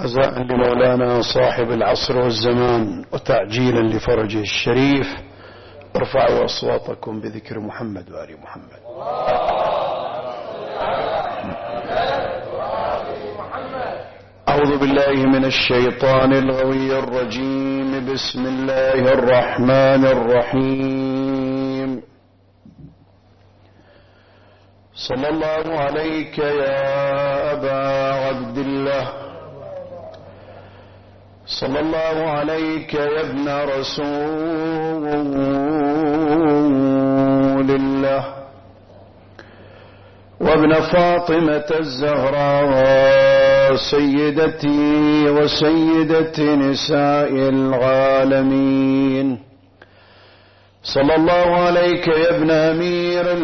عزاء لمولانا صاحب العصر والزمان وتعجيلا لفرجه الشريف. ارفعوا أصواتكم بذكر محمد وآل محمد. أعوذ بالله من الشيطان الغوي الرجيم. بسم الله الرحمن الرحيم. صلى الله عليك يا أبا عبد الله، صلى الله عليك يا ابن رسول الله وابن فاطمة الزهراء سيدتي وسيدة نساء العالمين. صلى الله عليك يا ابن أمير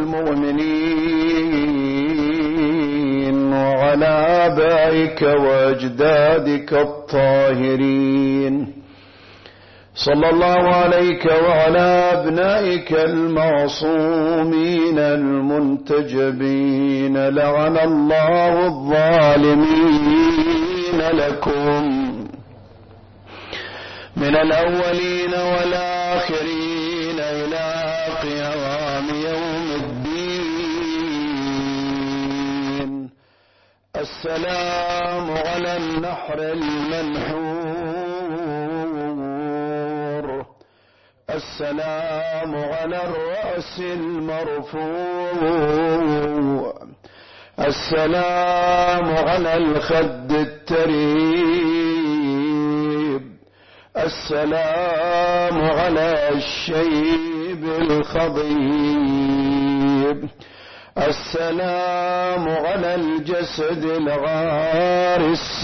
المؤمنين وعلى آبائك وأجدادك الطاهرين. صلى الله عليك وعلى أبنائك المعصومين المنتجبين. لعن الله الظالمين لكم من الأولين والآخرين إلى قيام يوم الدين. السلام على النحر المنحور، السلام على الرأس المرفوع، السلام على الخد التريب، السلام على الشيب الخضيب، السلام على الجسد الغار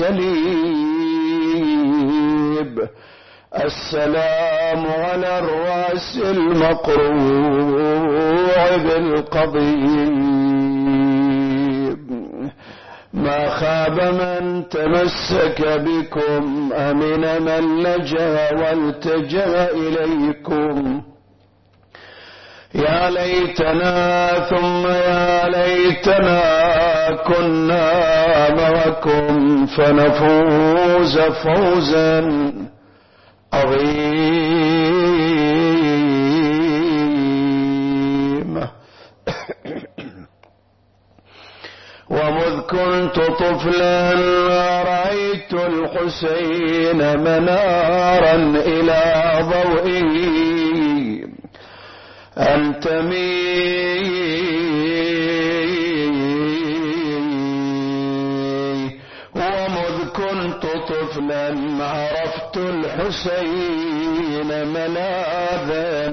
السليب، السلام على الرأس المقروع بالقضيب. ما خاب من تمسك بكم، أمن من لجأ والتجأ إليكم. يا ليتنا ثم يا ليتنا كنا معكم فنفوز فوزا عظيما. ومذ كنت طفلا رأيت الحسين منارا إلى ضوئه أنتمي. ومذ كنت طفلا عرفت الحسين ملاذا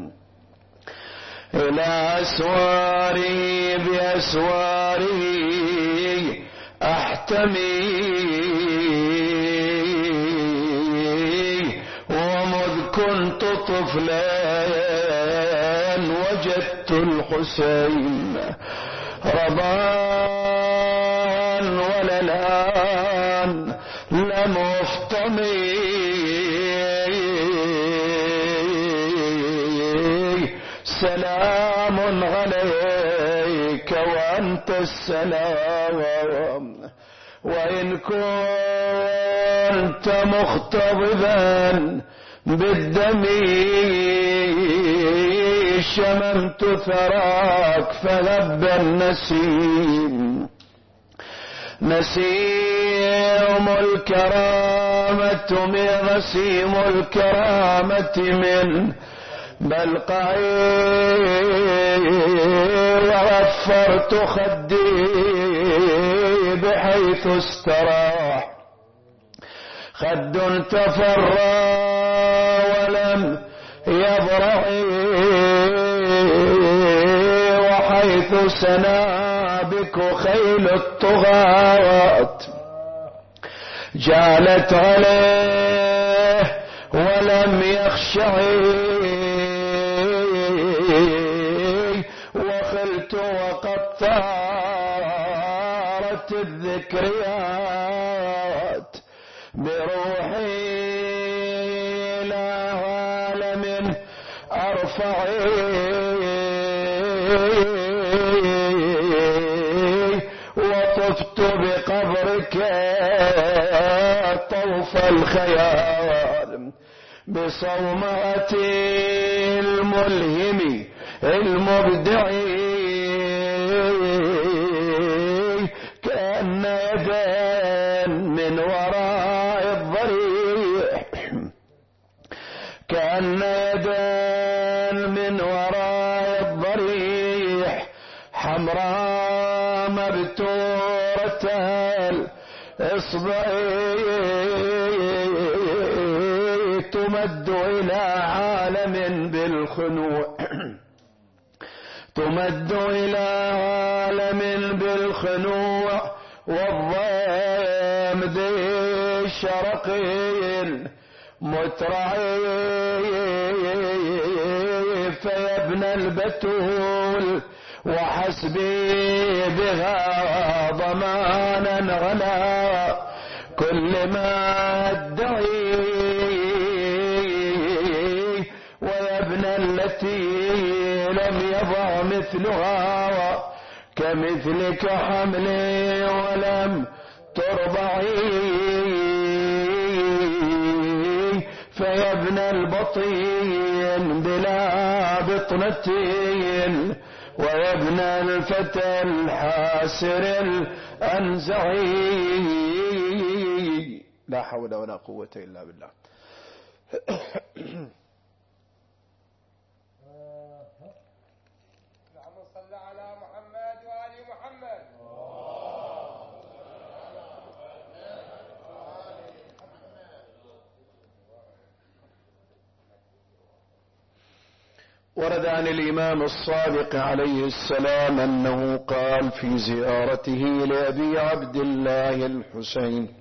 إلى أسواري بأسواري أحتمي. ومذ كنت طفلا وجدت الحسين رضان ولا الآن لم أفطمي. سلام عليك وأنت السلام. وإن كنت مختضبا بالدم شممت ثراك فلب النسيم. نسيم الكرامة من غسيم الكرامة من بلقعي. وغفرت خدي بحيث استراح خد تفرى ولم يبرعي. وحيث سنابك خيل الطغاة جالت عليه ولم يخشعي. وخلت وقد طارت الذكريات بروحي إلى عالم أرفع. وطفت بقبرك جوف الخيال بصومعة الملهم المبدع كأن يدان من وراء الضريح كأن يدان من وراء الضريح حمراء مبتورة الإصبع تمد إلى عالم بالخنوع تمد إلى عالم بالخنوع والضيم ذي الشرقين مترعي فيا ابن البتول وحسبي بها ضمانا غلا كل ما ادعي ويا ابن التي لم يضع مثلها كمثلك حملي ولم ترضعي فيا ابن البطين بلا بطنة ويا ابن الفتى الحاسر الأنزعي. لا حول ولا قوة إلا بالله. اللهم صل على محمد وآل محمد. ورد عن الإمام الصادق عليه السلام أنه قال في زيارته لأبي عبد الله الحسين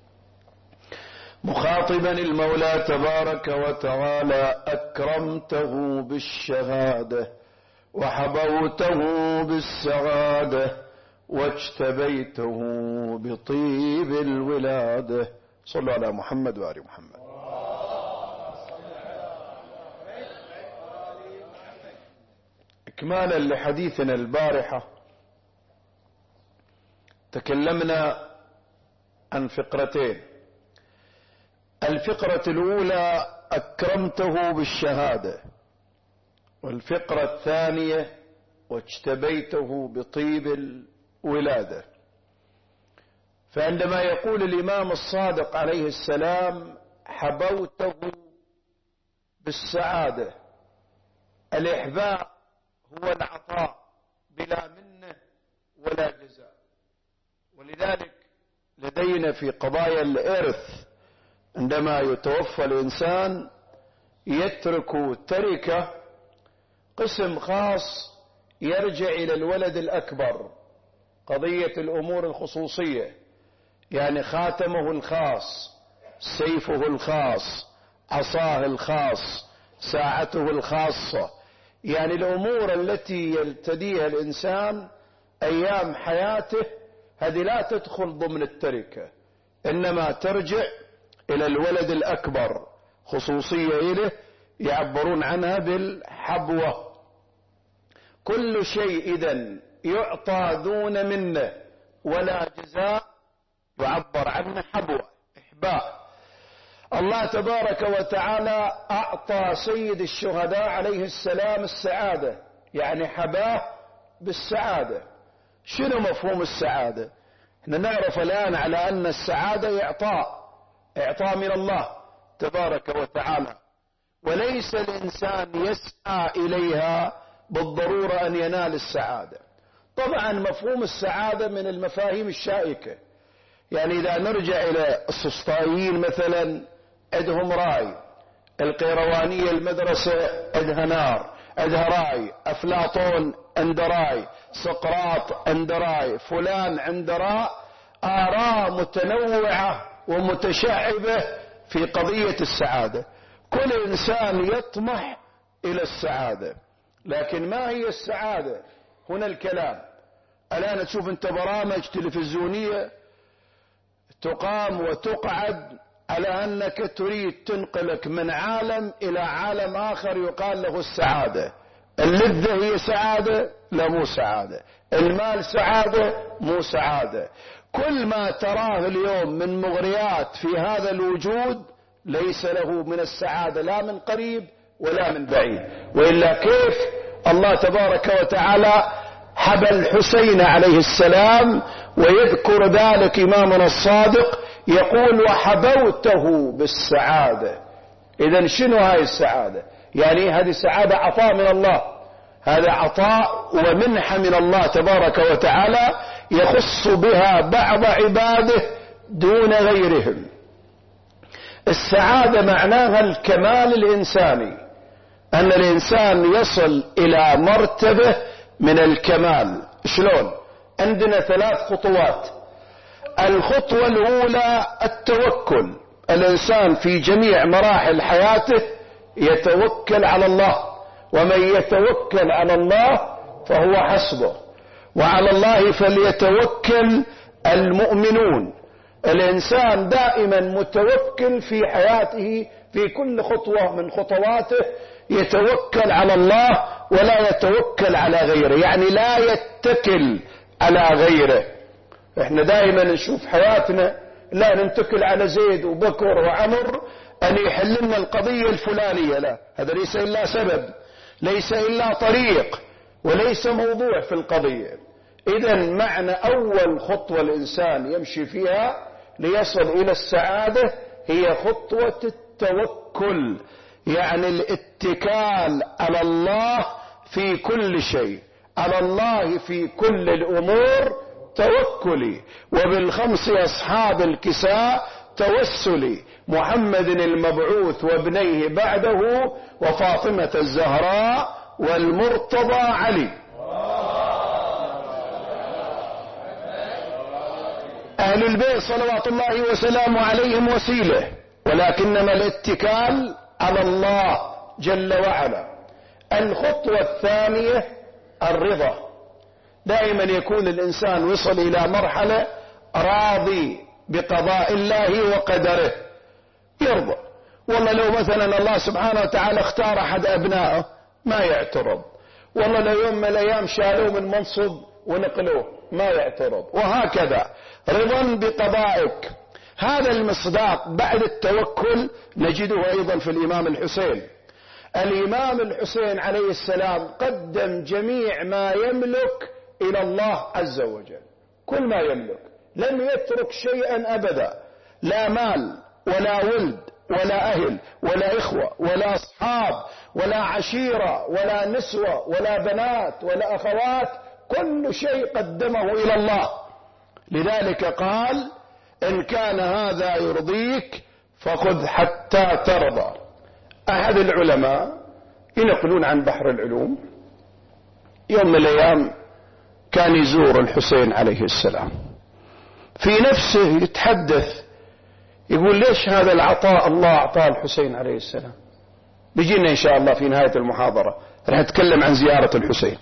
مخاطبا المولى تبارك وتعالى: أكرمته بالشهادة وحبوته بالسعادة واجتبيته بطيب الولادة. صلوا على محمد وآل محمد. إكمالا لحديثنا البارحة تكلمنا عن فقرتين. الفقرة الأولى أكرمته بالشهادة، والفقرة الثانية واجتبيته بطيب الولادة. فعندما يقول الإمام الصادق عليه السلام حبوته بالسعادة، الإحباء هو العطاء بلا منة ولا جزاء. ولذلك لدينا في قضايا الإرث عندما يتوفى الإنسان يترك تركة قسم خاص يرجع إلى الولد الأكبر، قضية الأمور الخصوصية، يعني خاتمه الخاص، سيفه الخاص، عصاه الخاص، ساعته الخاصة، يعني الأمور التي يلتديها الإنسان أيام حياته هذه لا تدخل ضمن التركة، إنما ترجع إلى الولد الأكبر، خصوصية إليه، يعبرون عنها بالحبوة. كل شيء إذن يعطى دون منه ولا جزاء يعبر عنه حبوة، إحباء. الله تبارك وتعالى أعطى سيد الشهداء عليه السلام السعادة، يعني حباه بالسعادة. شنو مفهوم السعادة؟ احنا نعرف الآن على أن السعادة إعطاء من الله تبارك وتعالى، وليس الإنسان يسعى إليها بالضرورة أن ينال السعادة. طبعا مفهوم السعادة من المفاهيم الشائكة، يعني إذا نرجع إلى السسطائيين مثلا عندهم راي، القيروانية المدرسة عندها نار، عندها راي، أفلاطون عنده راي، سقراط عنده راي، فلان عنده آراء متنوعة ومتشعبة في قضية السعادة. كل إنسان يطمح إلى السعادة، لكن ما هي السعادة؟ هنا الكلام. الآن تشوف أنت برامج تلفزيونية تقام وتقعد على أنك تريد تنقلك من عالم إلى عالم آخر يقال له السعادة. اللذة هي سعادة؟ لا، مو سعادة. المال سعادة؟ مو سعادة. كل ما تراه اليوم من مغريات في هذا الوجود ليس له من السعادة لا من قريب ولا من بعيد. وإلا كيف الله تبارك وتعالى حبى الحسين عليه السلام، ويذكر ذلك إمامنا الصادق يقول وحبوته بالسعادة. إذن شنو هاي السعادة؟ يعني هذه السعادة عطاء من الله، هذا عطاء ومنحة من الله تبارك وتعالى يخص بها بعض عباده دون غيرهم. السعادة معناها الكمال الإنساني، أن الإنسان يصل إلى مرتبة من الكمال. شلون؟ عندنا 3 خطوات. الخطوة الأولى التوكل. الإنسان في جميع مراحل حياته يتوكل على الله، ومن يتوكل على الله فهو حسبه، وعلى الله فليتوكل المؤمنون. الإنسان دائما متوكل في حياته، في كل خطوة من خطواته يتوكل على الله ولا يتوكل على غيره، يعني لا يتكل على غيره. احنا دائما نشوف حياتنا لا ننتكل على زيد وبكر وعمر أن يحل لنا القضية الفلانية، لا، هذا ليس إلا سبب، ليس إلا طريق، وليس موضوع في القضية. إذن معنى أول خطوة الإنسان يمشي فيها ليصل إلى السعادة هي خطوة التوكل، يعني الاتكال على الله في كل شيء، على الله في كل الأمور توكلي. وبال5 أصحاب الكساء توسلي، محمد المبعوث وابنيه بعده وفاطمة الزهراء والمرتضى علي. أهل البيت صلوات الله وسلامه عليهم وسيلة، ولكنما الاتكال على الله جل وعلا. الخطوة الثانية الرضا. دائما يكون الإنسان وصل إلى مرحلة راضي بقضاء الله وقدره، يرضى. والله لو مثلا الله سبحانه وتعالى اختار أحد أبنائه ما يعترض، والله لو يوم من الأيام شالوه من منصب ونقلوه ما يعترض، وهكذا رضا بقضائك. هذا المصداق بعد التوكل نجده أيضا في الإمام الحسين. الإمام الحسين عليه السلام قدم جميع ما يملك إلى الله عز وجل، كل ما يملك، لم يترك شيئا أبدا، لا مال ولا ولد ولا أهل ولا إخوة ولا أصحاب ولا عشيرة ولا نسوة ولا بنات ولا أخوات، كل شيء قدمه إلى الله. لذلك قال إن كان هذا يرضيك فخذ حتى ترضى. أحد العلماء ينقلون عن بحر العلوم يوم من الأيام كان يزور الحسين عليه السلام، في نفسه يتحدث يقول ليش هذا العطاء الله أعطاه الحسين عليه السلام. بيجينا إن شاء الله في نهاية المحاضرة رح نتكلم عن زيارة الحسين.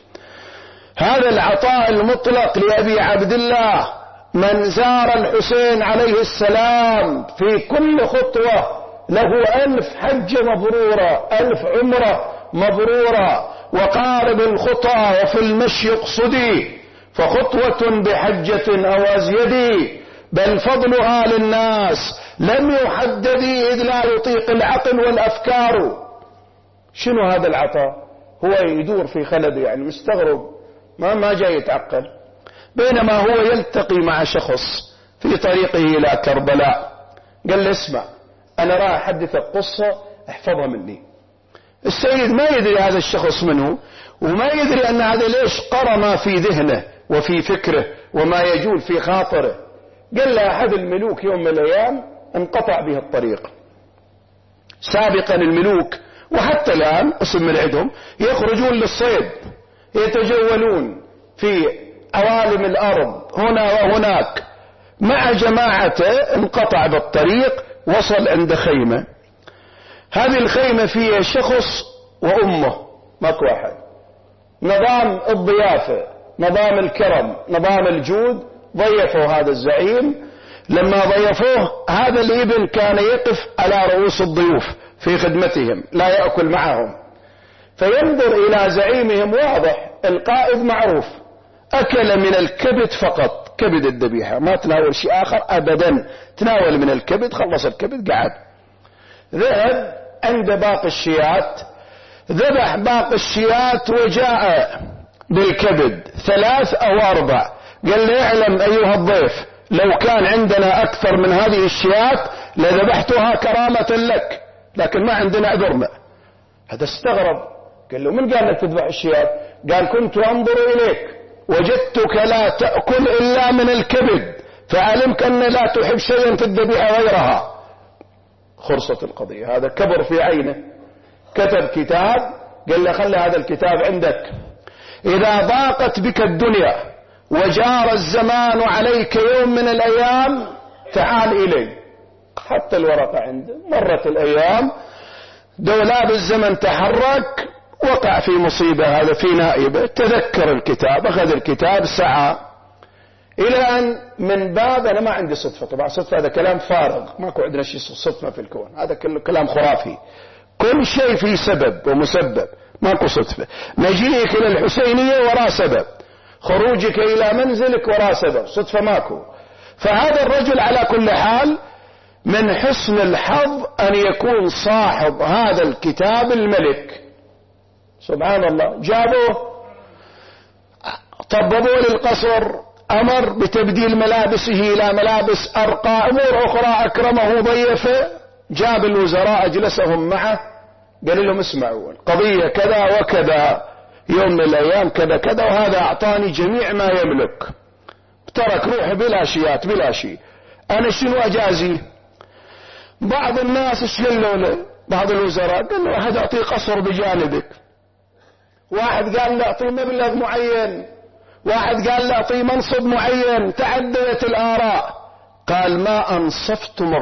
هذا العطاء المطلق لأبي عبد الله، من زار الحسين عليه السلام في كل خطوة له 1000 حجة مبرورة، 1000 عمرة مبرورة. وقارب الخطى وفي المشي اقصدي، فخطوة بحجة أو أزيدي، بل فضلها للناس لم يحددي إذ لا يطيق العقل والأفكار. شنو هذا العطاء؟ هو يدور في خلده، يعني مستغرب ما جاي يتعقل. بينما هو يلتقي مع شخص في طريقه إلى كربلاء، قال له اسمع أنا راح أحدثك قصة احفظها مني. السيد ما يدري هذا الشخص منه، وما يدري أن هذا ليش قرأ ما في ذهنه وفي فكره وما يجول في خاطره. قال له أحد الملوك يوم من الأيام انقطع به الطريق. سابقا الملوك وحتى الآن اسم من عندهم يخرجون للصيد، يتجولون في عوالم الأرض هنا وهناك مع جماعته. انقطع بالطريق، وصل عند خيمة. هذه الخيمة فيها شخص وأمه، ماكو واحد. نظام الضيافة، نظام الكرم، نظام الجود. ضيفوا هذا الزعيم. لما ضيفوه هذا الابن كان يقف على رؤوس الضيوف في خدمتهم، لا يأكل معهم. فينظر إلى زعيمهم، واضح القائد معروف، أكل من الكبد فقط، كبد الذبيحة، ما تناول شيء آخر أبدا، تناول من الكبد، خلص الكبد قعد. ذهب عند باقي الشيات، ذبح باقي الشيات وجاء بالكبد 3 أو 4. قال لي اعلم أيها الضيف لو كان عندنا أكثر من هذه الشيات لذبحتها كرامة لك، لكن ما عندنا عذرنا. هذا استغرب، قال له من قال لك تذبح الشيات؟ قال كنت أنظر إليك وجدتك لا تأكل إلا من الكبد، فعلمك أن لا تحب شيئا في الذبيحة غيرها. خرصت القضية، هذا كبر في عينه، كتب كتاب، قال له خلي هذا الكتاب عندك، إذا ضاقت بك الدنيا وجار الزمان عليك يوم من الأيام تعال إلي. حتى الورقة عنده. مرت الأيام، دولاب الزمن تحرك، وقع في مصيبة، هذا في نائبه، تذكر الكتاب، أخذ الكتاب، سعى إلى أن من باب، أنا ما عندي صدفة، طبعا صدفة هذا كلام فارغ، ماكو عندنا شيء صدفة في الكون، هذا كلام خرافي، كل شيء فيه سبب ومسبب، ماكو صدفة. مجيئك إلى الحسينية وراء سبب، خروجك إلى منزلك وراء سبب، صدفة ماكو. فهذا الرجل على كل حال من حسن الحظ أن يكون صاحب هذا الكتاب الملك، سبحان الله. جابوه، طببوه للقصر، أمر بتبديل ملابسه إلى ملابس أرقى، أمور أخرى، أكرمه، ضيفه، جاب الوزراء أجلسهم معه، قال لهم اسمعوا القضية كذا وكذا، يوم من الأيام كذا كذا، وهذا أعطاني جميع ما يملك، ترك روحه بلا شيات بلا شيء، أنا شنو أجازي؟ بعض الناس ايش قالوا له؟ بعض الوزراء قال له واحد أعطيه قصر بجانبك، واحد قال له أعطيه مبلغ معين، واحد قال له أعطيه منصب معين، تعددت الآراء. قال ما أنصفتم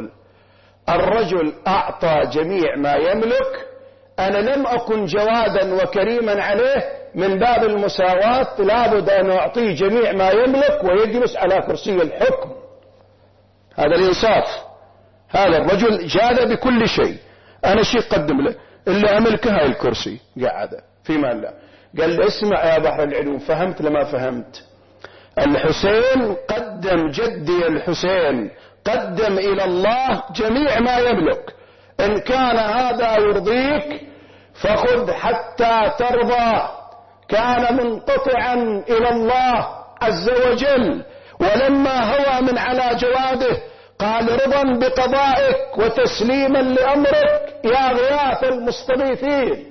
الرجل أعطى جميع ما يملك، أنا لم أكن جوادا وكريما عليه، من باب المساواة لابد أن أعطيه جميع ما يملك ويجلس على كرسي الحكم. هذا الإنصاف. هذا الرجل جاد بكل شيء، أنا شيء قدم له اللي أملكه هاي الكرسي، قاعدة في مال الله. قال له اسمع يا بحر العلوم، فهمت لما فهمت؟ الحسين قدم، جدي الحسين قدم إلى الله جميع ما يملك، إن كان هذا يرضيك فخذ حتى ترضى. كان منقطعا إلى الله عز وجل، ولما هوى من على جواده قال رضا بقضائك وتسليما لأمرك يا غياث المستضيفين.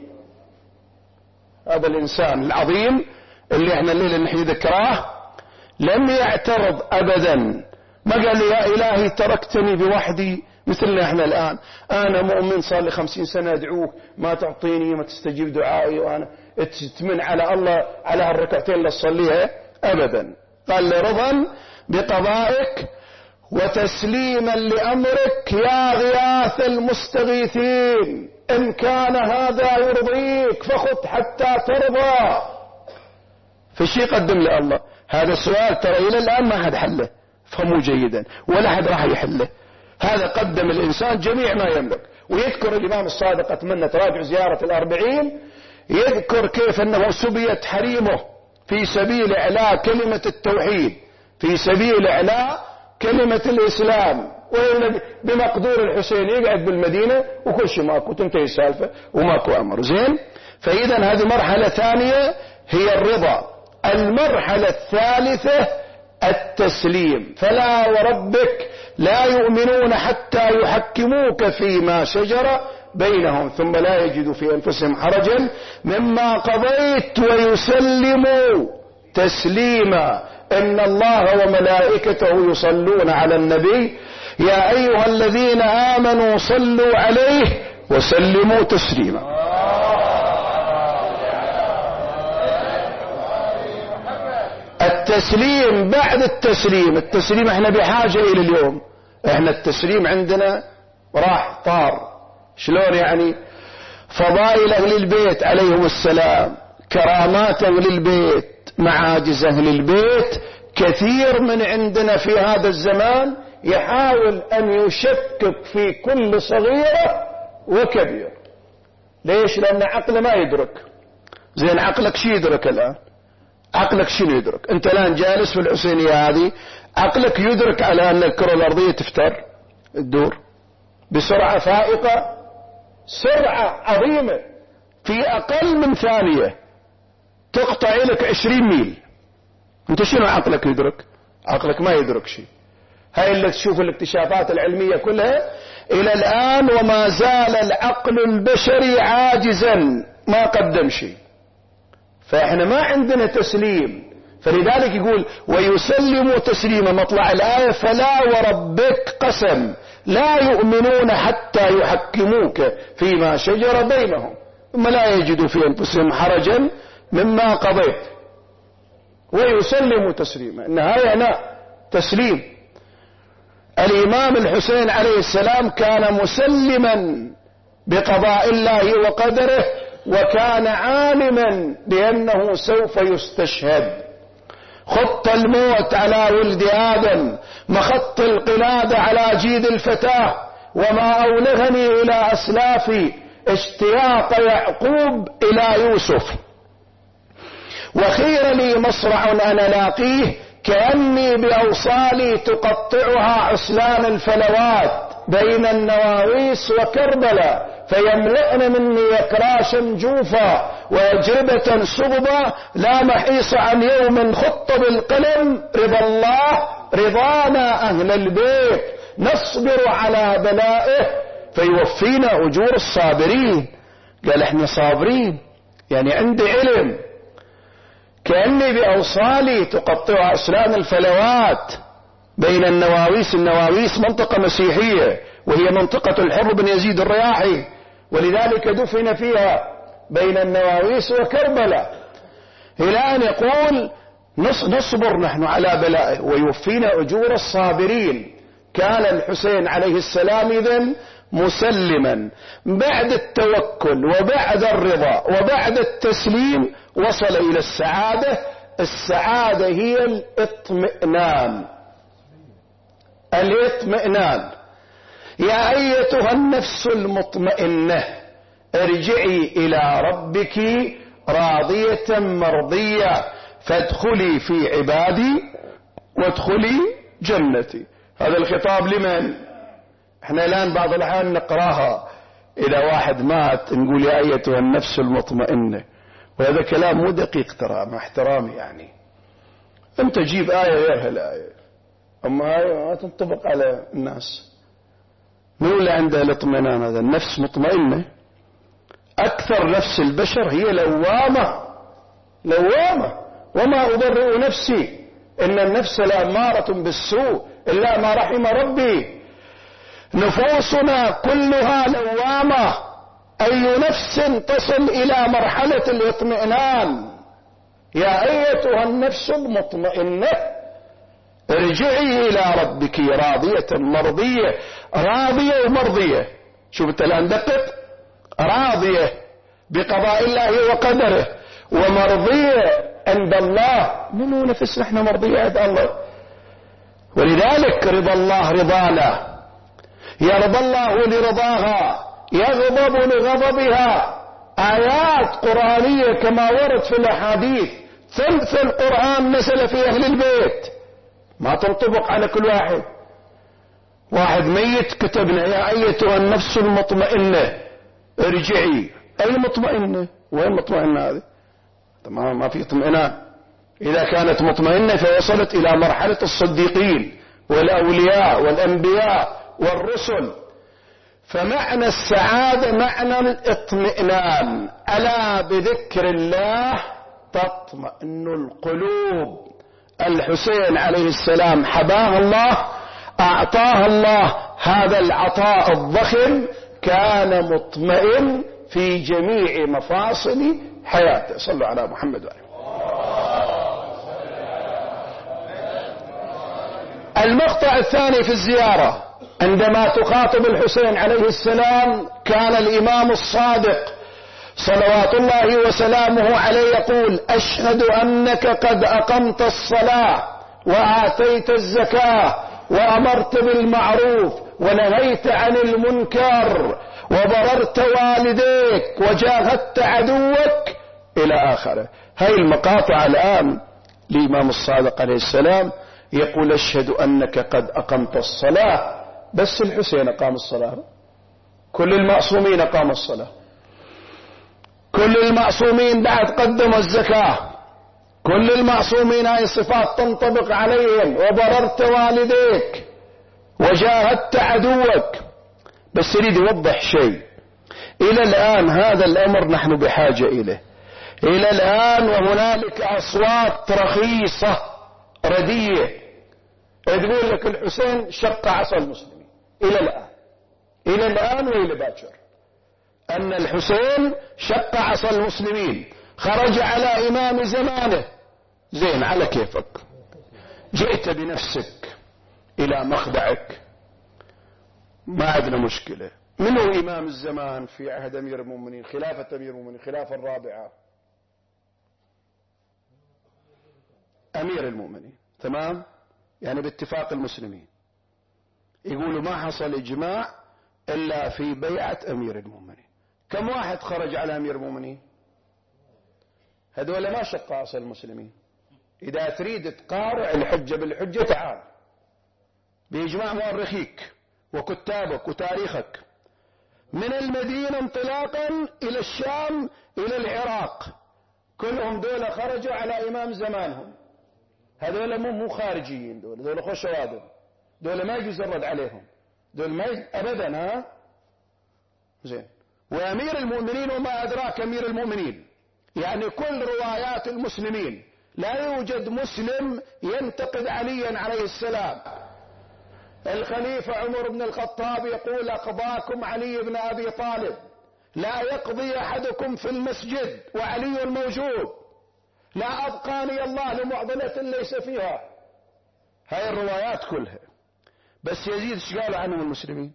هذا الإنسان العظيم اللي احنا الليلة نحيي ذكراه لم يعترض أبدا، ما قال لي يا إلهي تركتني بوحدي مثلنا احنا الآن، أنا مؤمن صار لي 50 سنة أدعوك ما تعطيني، ما تستجيب دعائي، وأنا اتمن على الله على هالركعتين اللي أصليها أبدا. قال لي رضا بقضائك وتسليما لأمرك يا غياث المستغيثين، إن كان هذا يرضيك فخذ حتى ترضى. فشي قدم لي الله هذا السؤال، ترى إلى الآن ما حد حله، فهموا جيدا، ولا حد راح يحله. هذا قدم الإنسان جميع ما يملك. ويذكر الإمام الصادق، أتمنى تراجع زيارة الأربعين، يذكر كيف أنه سبيت حريمه في سبيل إعلاء كلمة التوحيد، في سبيل إعلاء كلمة الإسلام، بمقدور الحسين يقعد بالمدينة وكل شيء ماكو، تنتهي السالفة وماكو أمر. زين، فإذا هذه مرحلة ثانية هي الرضا. المرحلة الثالثة التسليم. فلا وربك لا يؤمنون حتى يحكموك فيما شجر بينهم ثم لا يجدوا في أنفسهم حرجا مما قضيت ويسلموا تسليما. إن الله وملائكته يصلون على النبي يا أيها الذين آمنوا صلوا عليه وسلموا تسليما. التسليم بعد التسليم احنا بحاجة إلى اليوم. احنا التسليم عندنا راح طار. شلون يعني؟ فضائل أهل البيت عليهم السلام، كرامات أهل البيت، معاجز أهل البيت، كثير من عندنا في هذا الزمان يحاول أن يشكك في كل صغيرة وكبيرة. ليش؟ لأن عقله ما يدرك. زين عقلك شي يدرك الآن؟ عقلك شنو يدرك؟ انت الان جالس في الحسينية هذه، عقلك يدرك على ان الكرة الارضية تدور بسرعة فائقة، سرعة عظيمة، في اقل من ثانية تقطع لك 20 ميل. انت شنو عقلك يدرك؟ عقلك ما يدرك شيء. هاي اللي تشوف الاكتشافات العلمية كلها الى الان وما زال العقل البشري عاجزا، ما قدم شيء. فاحنا ما عندنا تسليم، فلذلك يقول ويسلم تسليما، مطلع الآية فلا وربك قسم لا يؤمنون حتى يحكموك فيما شجر بينهم ثم لا يجدوا في أنفسهم حرجا مما قضيت ويسلم تسليما. النهاية هنا تسليم. الإمام الحسين عليه السلام كان مسلما بقضاء الله وقدره، وكان عالما بأنه سوف يستشهد. خط الموت على ولد آدم، مخط القلادة على جيد الفتاة، وما أولغني إلى أسلافي اشتياق يعقوب إلى يوسف. وخير لي مصرع أنا لاقيه كأني بأوصالي تقطعها عسلان الفلوات بين النواويس وكربلاء، فيملئن مني يكراشا جوفا وأجربة صغبا، لا محيص عن يوم خط بالقلم رضا الله رضانا أهل البيت، نصبر على بلائه فيوفينا أجور الصابرين. قال احنا صابرين، يعني عندي علم. كأني بأوصالي تقطع عسلان الفلوات بين النواويس. النواويس منطقة مسيحية، وهي منطقة الحر بن يزيد الرياحي، ولذلك دفن فيها بين النواويس وكربلاء. إلى أن يقول نصبر نحن على بلائه ويوفينا أجور الصابرين. كان الحسين عليه السلام إذن مسلما. بعد التوكل وبعد الرضا وبعد التسليم وصل إلى السعادة. السعادة هي الاطمئنان. الاطمئنان. يا أيتها النفس المطمئنة ارجعي إلى ربك راضية مرضية فادخلي في عبادي وادخلي جنتي. هذا الخطاب لمن؟ احنا الآن بعض الأحيان نقراها إذا واحد مات نقول يا أيتها النفس المطمئنة، وهذا كلام مو دقيق ترى، مع احترامي يعني. انت جيب آية غير هالآية، أما آية ما تنطبق على الناس. من اللي عنده الاطمئنان هذا؟ النفس مطمئنة. أكثر نفس البشر هي لوامة. لوامة. وما أبرئ نفسي إن النفس لأمارة بالسوء إلا ما رحم ربي. نفوسنا كلها لوامة. أي نفس تصل إلى مرحلة الاطمئنان. يا أيتها النفس المطمئنة ارجعي إلى ربك راضية مرضية. راضية ومرضية. شوف انت الآن دقق. راضية بقضاء الله وقدره، ومرضية عند الله. منو نفس نحن مرضية عند الله؟ ولذلك رضا الله رضانا، يرضى الله لرضاها، يغضب لغضبها. آيات قرآنية كما ورد في الأحاديث. ثلث القرآن نزل في أهل البيت، ما تنطبق على كل واحد. واحد ميت كتبنا يا أيتها النفس المطمئنة ارجعي. أي مطمئنة؟ وين مطمئنة هذه؟ ما في اطمئنان. إذا كانت مطمئنة فوصلت إلى مرحلة الصديقين والأولياء والأنبياء والرسل. فمعنى السعادة معنى الاطمئنان. ألا بذكر الله تطمئن القلوب. الحسين عليه السلام حباه الله، أعطاه الله هذا العطاء الضخم، كان مطمئن في جميع مفاصل حياته. صلوا على محمد وآله. المقطع الثاني في الزيارة، عندما تخاطب الحسين عليه السلام كان الإمام الصادق صلوات الله وسلامه عليه يقول أشهد أنك قد أقمت الصلاة وآتيت الزكاة وأمرت بالمعروف ونهيت عن المنكر وبررت والديك وجاهدت عدوك إلى آخره. هاي المقاطع الآن الإمام الصادق عليه السلام يقول أشهد أنك قد أقمت الصلاة، بس الحسين أقام الصلاة، كل المعصومين أقاموا الصلاة، كل المعصومين بعد قدموا الزكاة، كل المعصومين هاي الصفات تنطبق عليهم، وبررت والديك وجاهدت عدوك. بس يريد يوضح شيء، إلى الآن هذا الأمر نحن بحاجة إليه إلى الآن، وهنالك أصوات رخيصة ردية تقول لك الحسين شق عصا المسلمين إلى الآن وإلى باكر، أن الحسين شق عصا المسلمين، خرج على إمام زمانه. زين، على كيفك، جئت بنفسك إلى مخدعك، ما عندنا مشكلة. من هو إمام الزمان في عهد أمير المؤمنين، خلافة أمير المؤمنين، خلافة الرابعة؟ أمير المؤمنين، تمام؟ يعني باتفاق المسلمين. يقولوا ما حصل إجماع إلا في بيعة أمير المؤمنين. كم واحد خرج على أمير المؤمنين؟ هذول ما شق عصا المسلمين. إذا تريد تقارع الحجة بالحجة تعال بإجماع مؤرخيك وكتابك وتاريخك، من المدينة انطلاقا إلى الشام إلى العراق، كلهم دول خرجوا على إمام زمانهم. هذول مو خارجيين، دول خوش شوادم، دول ما يجوز الرد عليهم، دول ما أبدا. ها زين. وأمير المؤمنين وما أدراك أمير المؤمنين، يعني كل روايات المسلمين لا يوجد مسلم ينتقد عليا عليه السلام. الخليفة عمر بن الخطاب يقول أقضاكم علي بن أبي طالب، لا يقضي أحدكم في المسجد وعلي موجود، لا أبقاني الله لمعضلة ليس فيها. هاي الروايات كلها. بس يزيد ايش قالوا عنهم المسلمين؟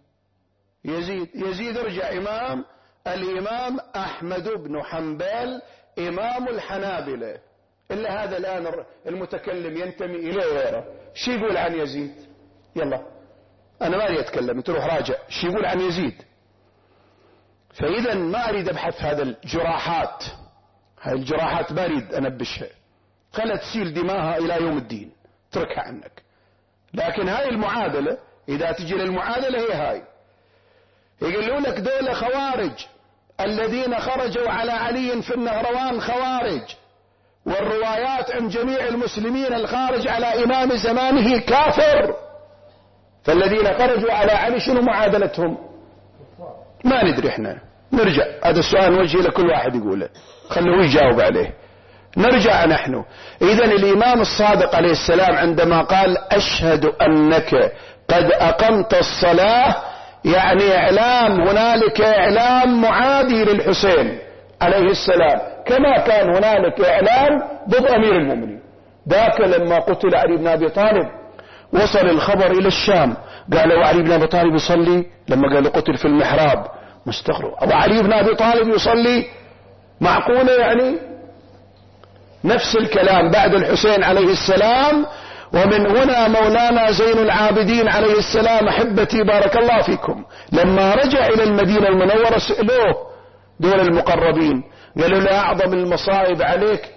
يزيد رجع الإمام أحمد بن حنبل إمام الحنابلة، إلا هذا الآن المتكلم ينتمي إليه وغيره. شو يقول عن يزيد؟ يلا أنا ما أريد أتكلم، تروح راجع شو يقول عن يزيد. فإذا ما أريد أبحث هذا الجراحات، هاي الجراحات ما أريد أنبشها، خلت تسيل دماها إلى يوم الدين، تركها عنك. لكن هاي المعادلة، إذا تجي للمعادلة هي هاي. يقولوا لك دول خوارج، الذين خرجوا على علي في النهروان خوارج، والروايات عن جميع المسلمين الخارج على إمام زمانه كافر. فالذين خرجوا على علي شنو معادلتهم؟ ما ندري احنا. نرجع، هذا السؤال نوجه لكل واحد يقوله، خلوه يجاوب عليه. نرجع نحن. إذن الإمام الصادق عليه السلام عندما قال أشهد أنك قد أقمت الصلاة، يعني إعلام، هنالك إعلام معادي للحسين عليه السلام، كما كان هنالك إعلام ضد أمير المؤمنين. ذاك لما قتل علي بن أبي طالب وصل الخبر إلى الشام، قالوا علي بن أبي طالب يصلي، لما قالوا قتل في المحراب مستغرب، أو علي بن أبي طالب يصلي، معقولة يعني؟ نفس الكلام بعد الحسين عليه السلام. ومن هنا مولانا زين العابدين عليه السلام، أحبتي بارك الله فيكم، لما رجع إلى المدينة المنورة سألوه دول المقربين، قالوا له أعظم المصائب عليك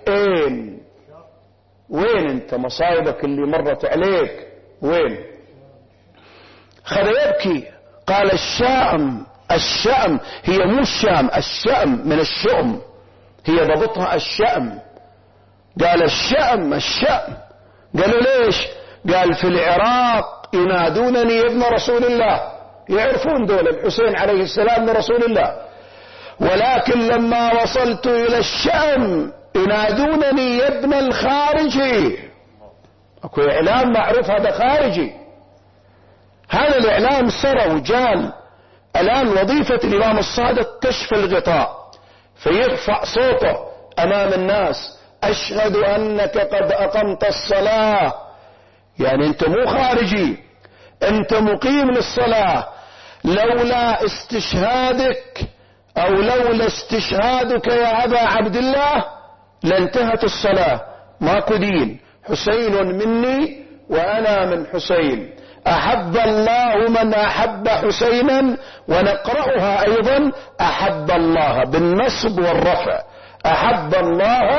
وين انت مصائبك اللي مرت عليك وين؟ خذ يبكي، قال الشأم هي مو الشام، الشأم من الشؤم، هي ضبطها الشأم. قال الشأم. قالوا ليش؟ قال في العراق ينادونني يا ابن رسول الله، يعرفون دول الحسين عليه السلام من رسول الله، ولكن لما وصلت إلى الشام ينادونني يا ابن الخارجي. اكو اعلام معروف هذا خارجي، هذا الاعلام سرى وجال. الان وظيفة الامام الصادق كشف الغطاء، فيرفع صوته امام الناس، اشهد انك قد اقمت الصلاة، يعني انت مو خارجي، انت مقيم للصلاة. لولا استشهادك او لولا استشهادك يا ابا عبد الله لانتهت الصلاة، ماكو دين، حسين مني وانا من حسين، احب الله من احب حسينا، ونقرأها ايضا احب الله بالنصب والرفع، احب الله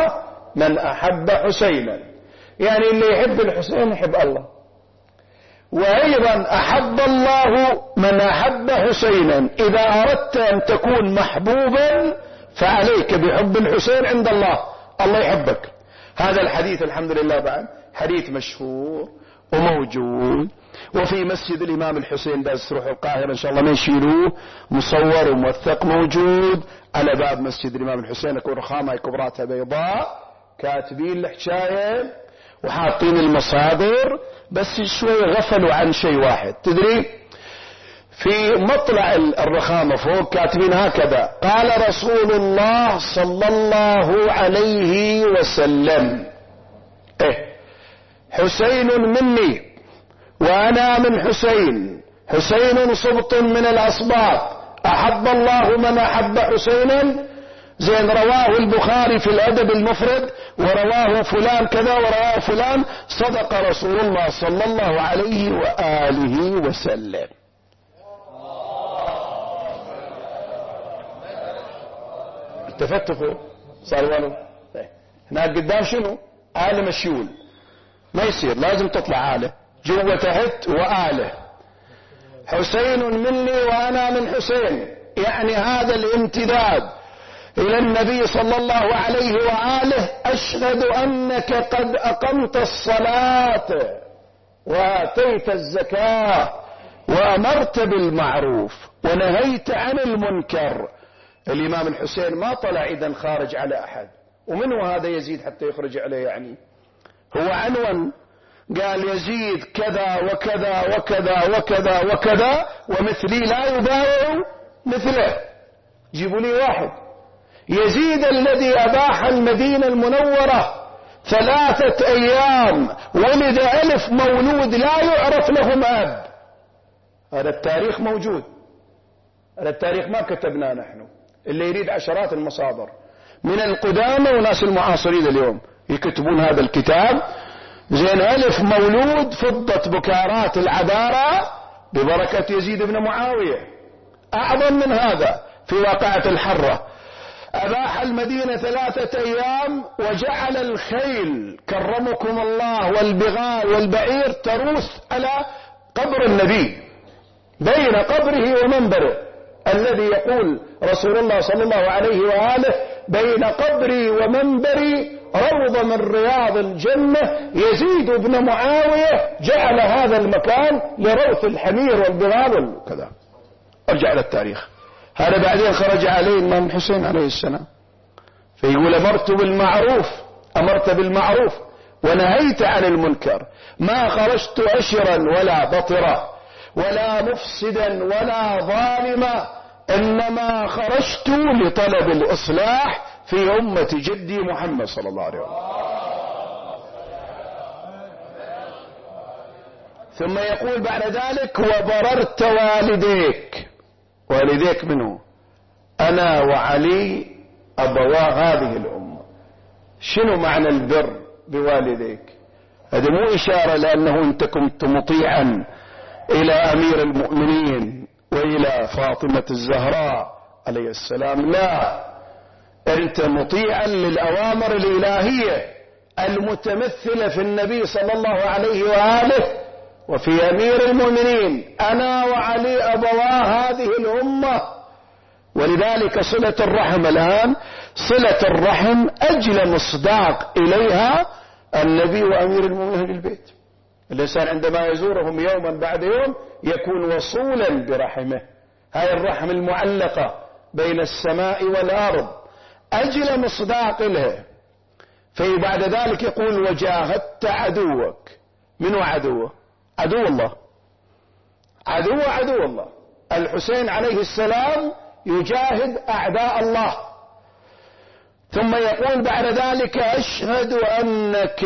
من أحب حسينا، يعني اللي يحب الحسين يحب الله. وأيضا أحب الله من أحب حسينا. إذا أردت أن تكون محبوبا فعليك بحب الحسين عند الله، الله يحبك. هذا الحديث الحمد لله بعد حديث مشهور وموجود، وفي مسجد الإمام الحسين بس تروحوا القاهرة إن شاء الله ما يشيلوه، مصور وموثق موجود على باب مسجد الإمام الحسين. يكون رخامة كبراتها بيضاء، كاتبين الحكاية وحاطين المصادر، بس شوي غفلوا عن شيء واحد. تدري في مطلع الرخامة فوق كاتبين هكذا: قال رسول الله صلى الله عليه وسلم حسين مني وأنا من حسين، حسين سبط من الأصباط، أحب الله من أحب حسينا. زين، رواه البخاري في الأدب المفرد، ورواه فلان كذا ورواه فلان، صدق رسول الله صلى الله عليه وآله وسلم. التفتفوا صار ولو هناك قدام شنو؟ آلة مشيول، ما يصير، لازم تطلع آلة جوا تحت وآلة. حسين مني وأنا من حسين، يعني هذا الامتداد إلى النبي صلى الله عليه وآله. أشهد أنك قد أقمت الصلاة وآتيت الزكاة وأمرت بالمعروف ونهيت عن المنكر. الإمام الحسين ما طلع إذن خارج على أحد، ومن هو هذا يزيد حتى يخرج عليه؟ يعني هو عنوان قال يزيد كذا وكذا وكذا وكذا وكذا ومثلي لا يبايع مثله. جيبوا لي واحد. يزيد الذي أباح المدينة المنورة 3 أيام ولد 1000 مولود لا يعرف لهم أب. هذا التاريخ موجود، هذا التاريخ ما كتبناه نحن، اللي يريد عشرات المصادر من القدامى وناس المعاصرين اليوم يكتبون هذا الكتاب. زين، 1000 مولود فضت بكارات العبارة ببركة يزيد بن معاوية. أعظم من هذا في واقعة الحرة، أباح المدينة 3 أيام وجعل الخيل كرمكم الله والبغال والبعير تروث على قبر النبي بين قبره ومنبره، الذي يقول رسول الله صلى الله عليه وآله: بين قبري ومنبري روضة من رياض الجنة. يزيد بن معاوية جعل هذا المكان لروث الحمير والبغال وكذا. ارجع للتاريخ. هذا بعدين خرج عليه الإمام الحسين عليه السلام فيقول: أمرت بالمعروف ونهيت عن المنكر، ما خرجت أشرا ولا بطرا ولا مفسدا ولا ظالما، إنما خرجت لطلب الإصلاح في أمة جدي محمد صلى الله عليه وسلم. ثم يقول بعد ذلك: وبررت والديك منه، أنا وعلي أبوا هذه الأمة. شنو معنى البر بوالديك؟ هذا مو إشارة لأنه أنت كنت مطيعا إلى أمير المؤمنين وإلى فاطمة الزهراء عليه السلام، لا، أنت مطيعا للأوامر الإلهية المتمثلة في النبي صلى الله عليه وآله وفي أمير المؤمنين. أنا وعلي أبوا هذه الأمة. ولذلك صلة الرحم الآن، صلة الرحم أجل مصداق إليها النبي وأمير المؤمنين في البيت. الإنسان عندما يزورهم يوما بعد يوم يكون وصولا برحمه، هاي الرحم المعلقة بين السماء والأرض، أجل مصداق لها. فبعد ذلك يقول: وجاهدت عدوك. من هو عدوه؟ عدو الله، عدو الله. الحسين عليه السلام يجاهد أعداء الله. ثم يقول بعد ذلك: أشهد أنك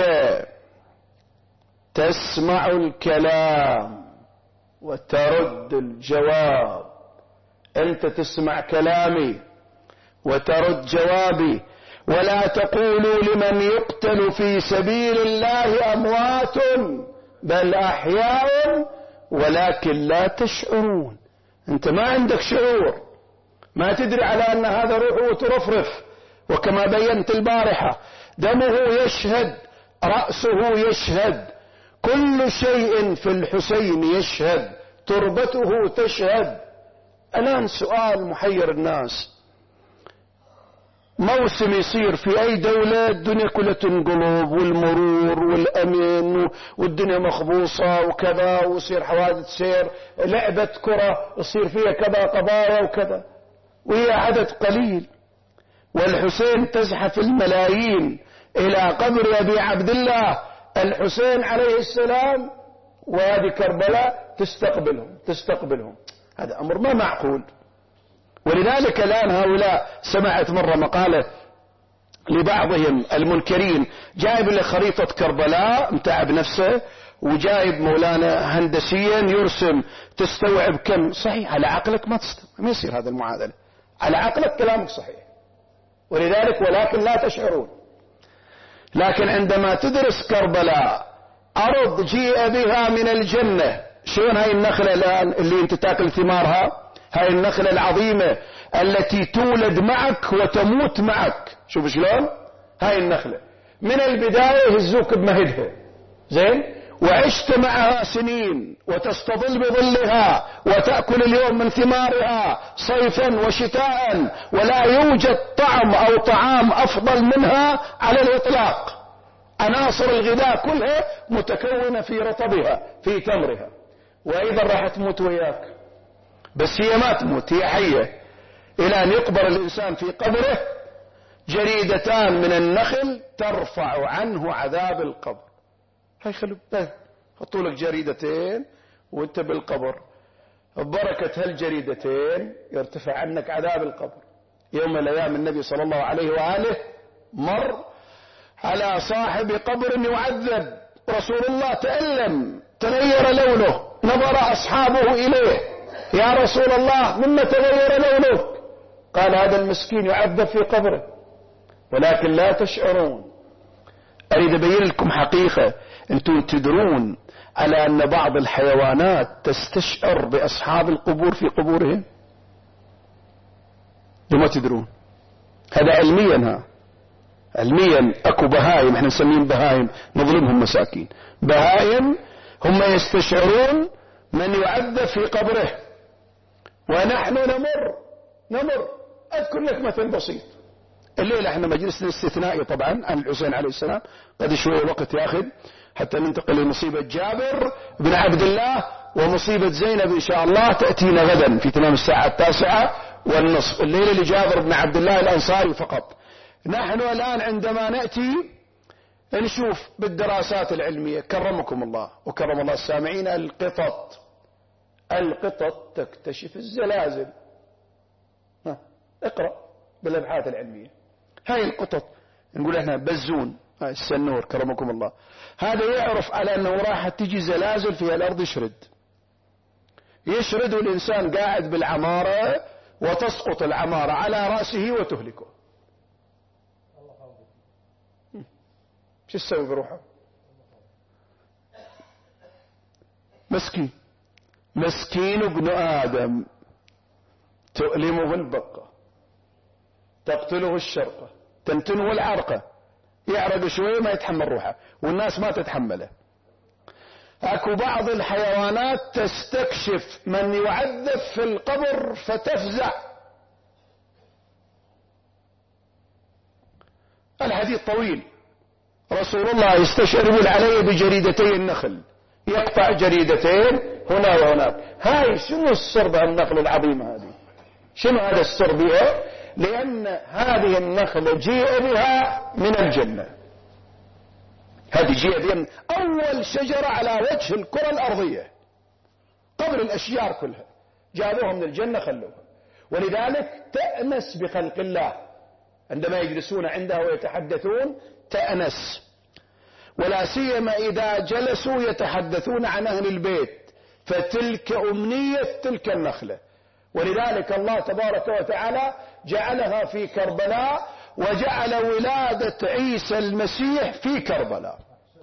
تسمع الكلام وترد الجواب. أنت تسمع كلامي وترد جوابي. ولا تقولوا لمن يقتل في سبيل الله أموات بل أحياء ولكن لا تشعرون. أنت ما عندك شعور، ما تدري على أن هذا روح وترفرف. وكما بينت البارحة دمه يشهد، رأسه يشهد، كل شيء في الحسين يشهد، تربته تشهد. الآن سؤال محير الناس، موسم يصير في أي دولة الدنيا كلها تنقلب والمرور والأمن والدنيا مخبوصة وكذا، ويصير حوادث سير، لعبة كرة يصير فيها كذا قضايا وكذا، وهي عدد قليل، والحسين تزحف الملايين إلى قبر أبي عبد الله الحسين عليه السلام، وهذه كربلاء تستقبلهم. هذا أمر ما معقول. ولذلك الآن هؤلاء، سمعت مرة مقالة لبعضهم المنكرين جايب له خريطة كربلاء متعب نفسه، وجايب مولانا هندسيا يرسم تستوعب كم. صحيح على عقلك ما تستوعب، ما يصير هذا المعادلة على عقلك، كلامك صحيح. ولذلك ولكن لا تشعرون. لكن عندما تدرس كربلاء، أرض جيء بها من الجنة، شلون هاي النخلة الآن اللي انت تاكل ثمارها، هاي النخلة العظيمة التي تولد معك وتموت معك، شوف شلون هاي النخلة من البداية يهزوك بمهدها، زين، وعشت معها سنين وتستظل بظلها وتأكل اليوم من ثمارها صيفا وشتاء، ولا يوجد طعم أو طعام أفضل منها على الإطلاق. عناصر الغذاء كلها متكونة في رطبها في تمرها، وأيضا راح تموت وياك، بس هي ما تموت، هي حية إلى أن يقبر الإنسان في قبره. جريدتان من النخل ترفع عنه عذاب القبر. هاي خلوا حطوا لك جريدتين وانت بالقبر، ببركة هالجريدتين يرتفع عنك عذاب القبر. يوم من الأيام النبي صلى الله عليه وآله مر على صاحب قبر يعذب، رسول الله تألم، تغير لونه، نظر أصحابه إليه، يا رسول الله مما تغير لونك؟ قال هذا المسكين يعذب في قبره. ولكن لا تشعرون. أريد أبين لكم حقيقة، أنتم تدرون على أن بعض الحيوانات تستشعر بأصحاب القبور في قبورهم؟ لما تدرون هذا علميا، علميا اكو بهائم احنا نسميهم بهائم، نظلمهم مساكين، بهائم هم يستشعرون من يعذب في قبره، ونحن نمر. اذكر لك مثل بسيط. الليلة احنا مجلسنا استثنائي طبعا عن الحسين عليه السلام، قد شوية وقت ياخذ حتى ننتقل لمصيبة جابر بن عبد الله، ومصيبة زينب ان شاء الله تأتينا غدا في تمام الساعة 9:30. الليلة لجابر بن عبد الله الأنصاري فقط. نحن الآن عندما نأتي نشوف بالدراسات العلمية، كرمكم الله وكرم الله السامعين، القطط تكتشف الزلازل. اقرأ بالأبحاث العلمية. هاي القطط نقول احنا بزون، السنور كرمكم الله، هذا يعرف على أنه راح تجي زلازل في الأرض، يشرد والإنسان قاعد بالعمارة وتسقط العمارة على رأسه وتهلكه. شو تسوي بروحه؟ مسكين ابن آدم، تؤلمه البقة، تقتله الشرقة، تنتنه العرقة، يعرق شوية ما يتحمل روحه، والناس ما تتحمله. اكو بعض الحيوانات تستكشف من يعذب في القبر فتفزع. الحديث طويل، رسول الله يستشعر عليه بجريدتي النخل، يقطع جريدتين هنا وهناك. هاي شنو السر بهالنخل العظيمة هذه؟ شنو هذا السر بها؟ لأن هذه النخلة جيء بها من الجنة. هذه جيء بها أول شجرة على وجه الكرة الأرضية قبل الأشجار كلها، جابوها من الجنة خلوها. ولذلك تأنس بخلق الله، عندما يجلسون عندها ويتحدثون تأنس، ولا سيما إذا جلسوا يتحدثون عن أهل البيت، فتلك أمنية تلك النخلة. ولذلك الله تبارك وتعالى جعلها في كربلاء، وجعل ولادة عيسى المسيح في كربلاء.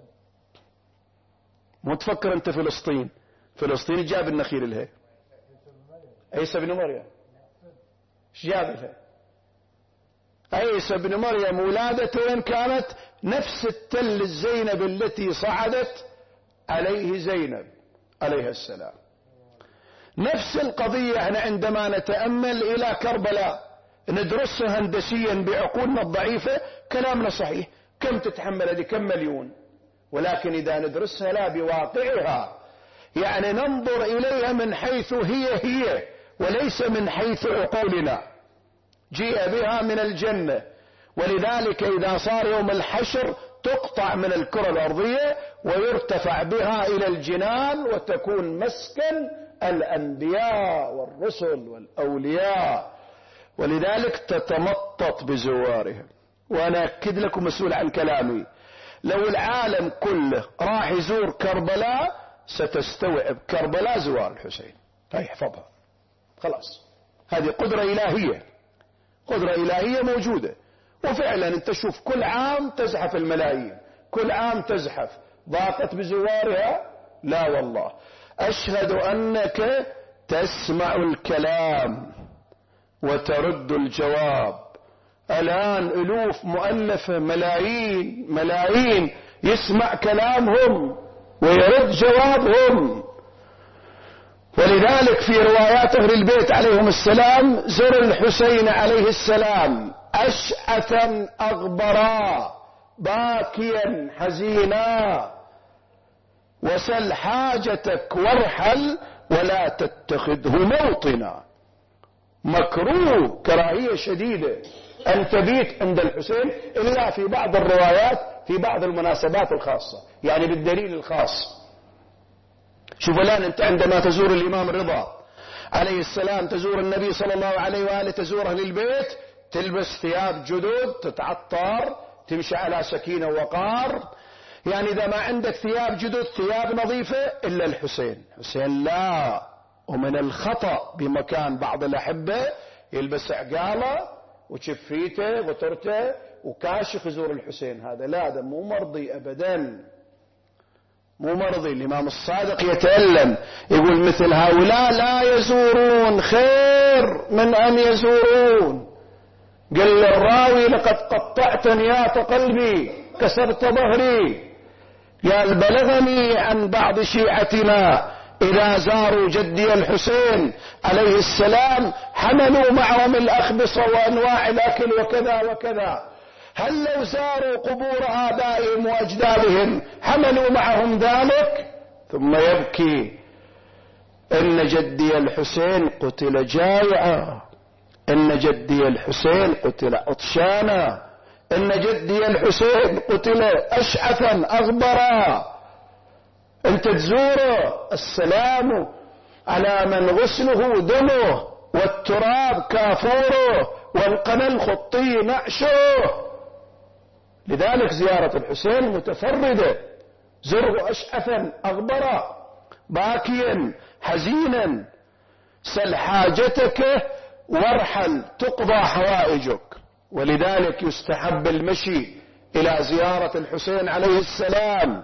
مو تفكر أنت فلسطين جاب النخيل لها عيسى بن مريم، ايش جاب لها؟ عيسى بن مريم ولادته وين كانت؟ نفس التل الزينب التي صعدت عليه زينب عليه السلام. نفس القضية احنا عندما نتأمل الى كربلاء ندرسها هندسيا بعقولنا الضعيفة كلامنا صحيح، كم تتحمل هذه؟ كم مليون؟ ولكن اذا ندرسها لا بواقعها، يعني ننظر اليها من حيث هي وليس من حيث عقولنا. جيء بها من الجنة، ولذلك اذا صار يوم الحشر تقطع من الكرة الارضية ويرتفع بها الى الجنان وتكون مسكن الانبياء والرسل والاولياء، ولذلك تتمطط بزوارها. وانا اكد لكم مسؤول عن كلامي، لو العالم كله راح يزور كربلاء ستستوعب كربلاء زوار الحسين. هاي احفظها خلاص، هذه قدرة إلهية، قدرة إلهية موجودة. وفعلا انت شوف كل عام تزحف الملايين، كل عام تزحف. ضاقت بزوارها؟ لا والله. أشهد أنك تسمع الكلام وترد الجواب. الآن ألوف مؤلفة، ملايين يسمع كلامهم ويرد جوابهم. ولذلك في روايات أهل البيت عليهم السلام زر الحسين عليه السلام أشعثا أغبرا باكيا حزينا، وسل حاجتك وارحل ولا تتخذه موطنا. مكروه كراهية شديدة أن تبيت عند الحسين إلا في بعض الروايات في بعض المناسبات الخاصة، يعني بالدليل الخاص. شوف الآن أنت عندما تزور الإمام الرضا عليه السلام، تزور النبي صلى الله عليه وآله، تزور أهل البيت، تلبس ثياب جدد، تتعطر، تمشي على سكينة ووقار. يعني إذا ما عندك ثياب جدد، ثياب نظيفة، إلا الحسين. حسين لا. ومن الخطأ بمكان بعض الأحبة يلبس عقالة وشفيته غترته وكاشف يزور الحسين. هذا لا، هذا مو مرضي أبدا، مو مرضي. الإمام الصادق يتألم يقول مثل هؤلاء لا يزورون خير من أن يزورون. قل الراوي لقد قطعت نيات قلبي كسرت ظهري. قال بلغني عن بعض شيعتنا إذا زاروا جدي الحسين عليه السلام حملوا معهم الأخبصة وأنواع الأكل وكذا وكذا. هل لو زاروا قبور آبائهم وأجدادهم حملوا معهم ذلك؟ ثم يبكي إن جدي الحسين قتل جائعا، إن جدي الحسين قتل عطشانا، إن جدي الحسين قتل أشعثا أغبرا. أنت تزوره السلام على من غسله دمه والتراب كافوره والقمل خطي نعشه. لذلك زيارة الحسين متفردة. زره أشعثا أغبرا باكيا حزينا، سل حاجتك وارحل تقضى حوائجك. ولذلك يستحب المشي إلى زيارة الحسين عليه السلام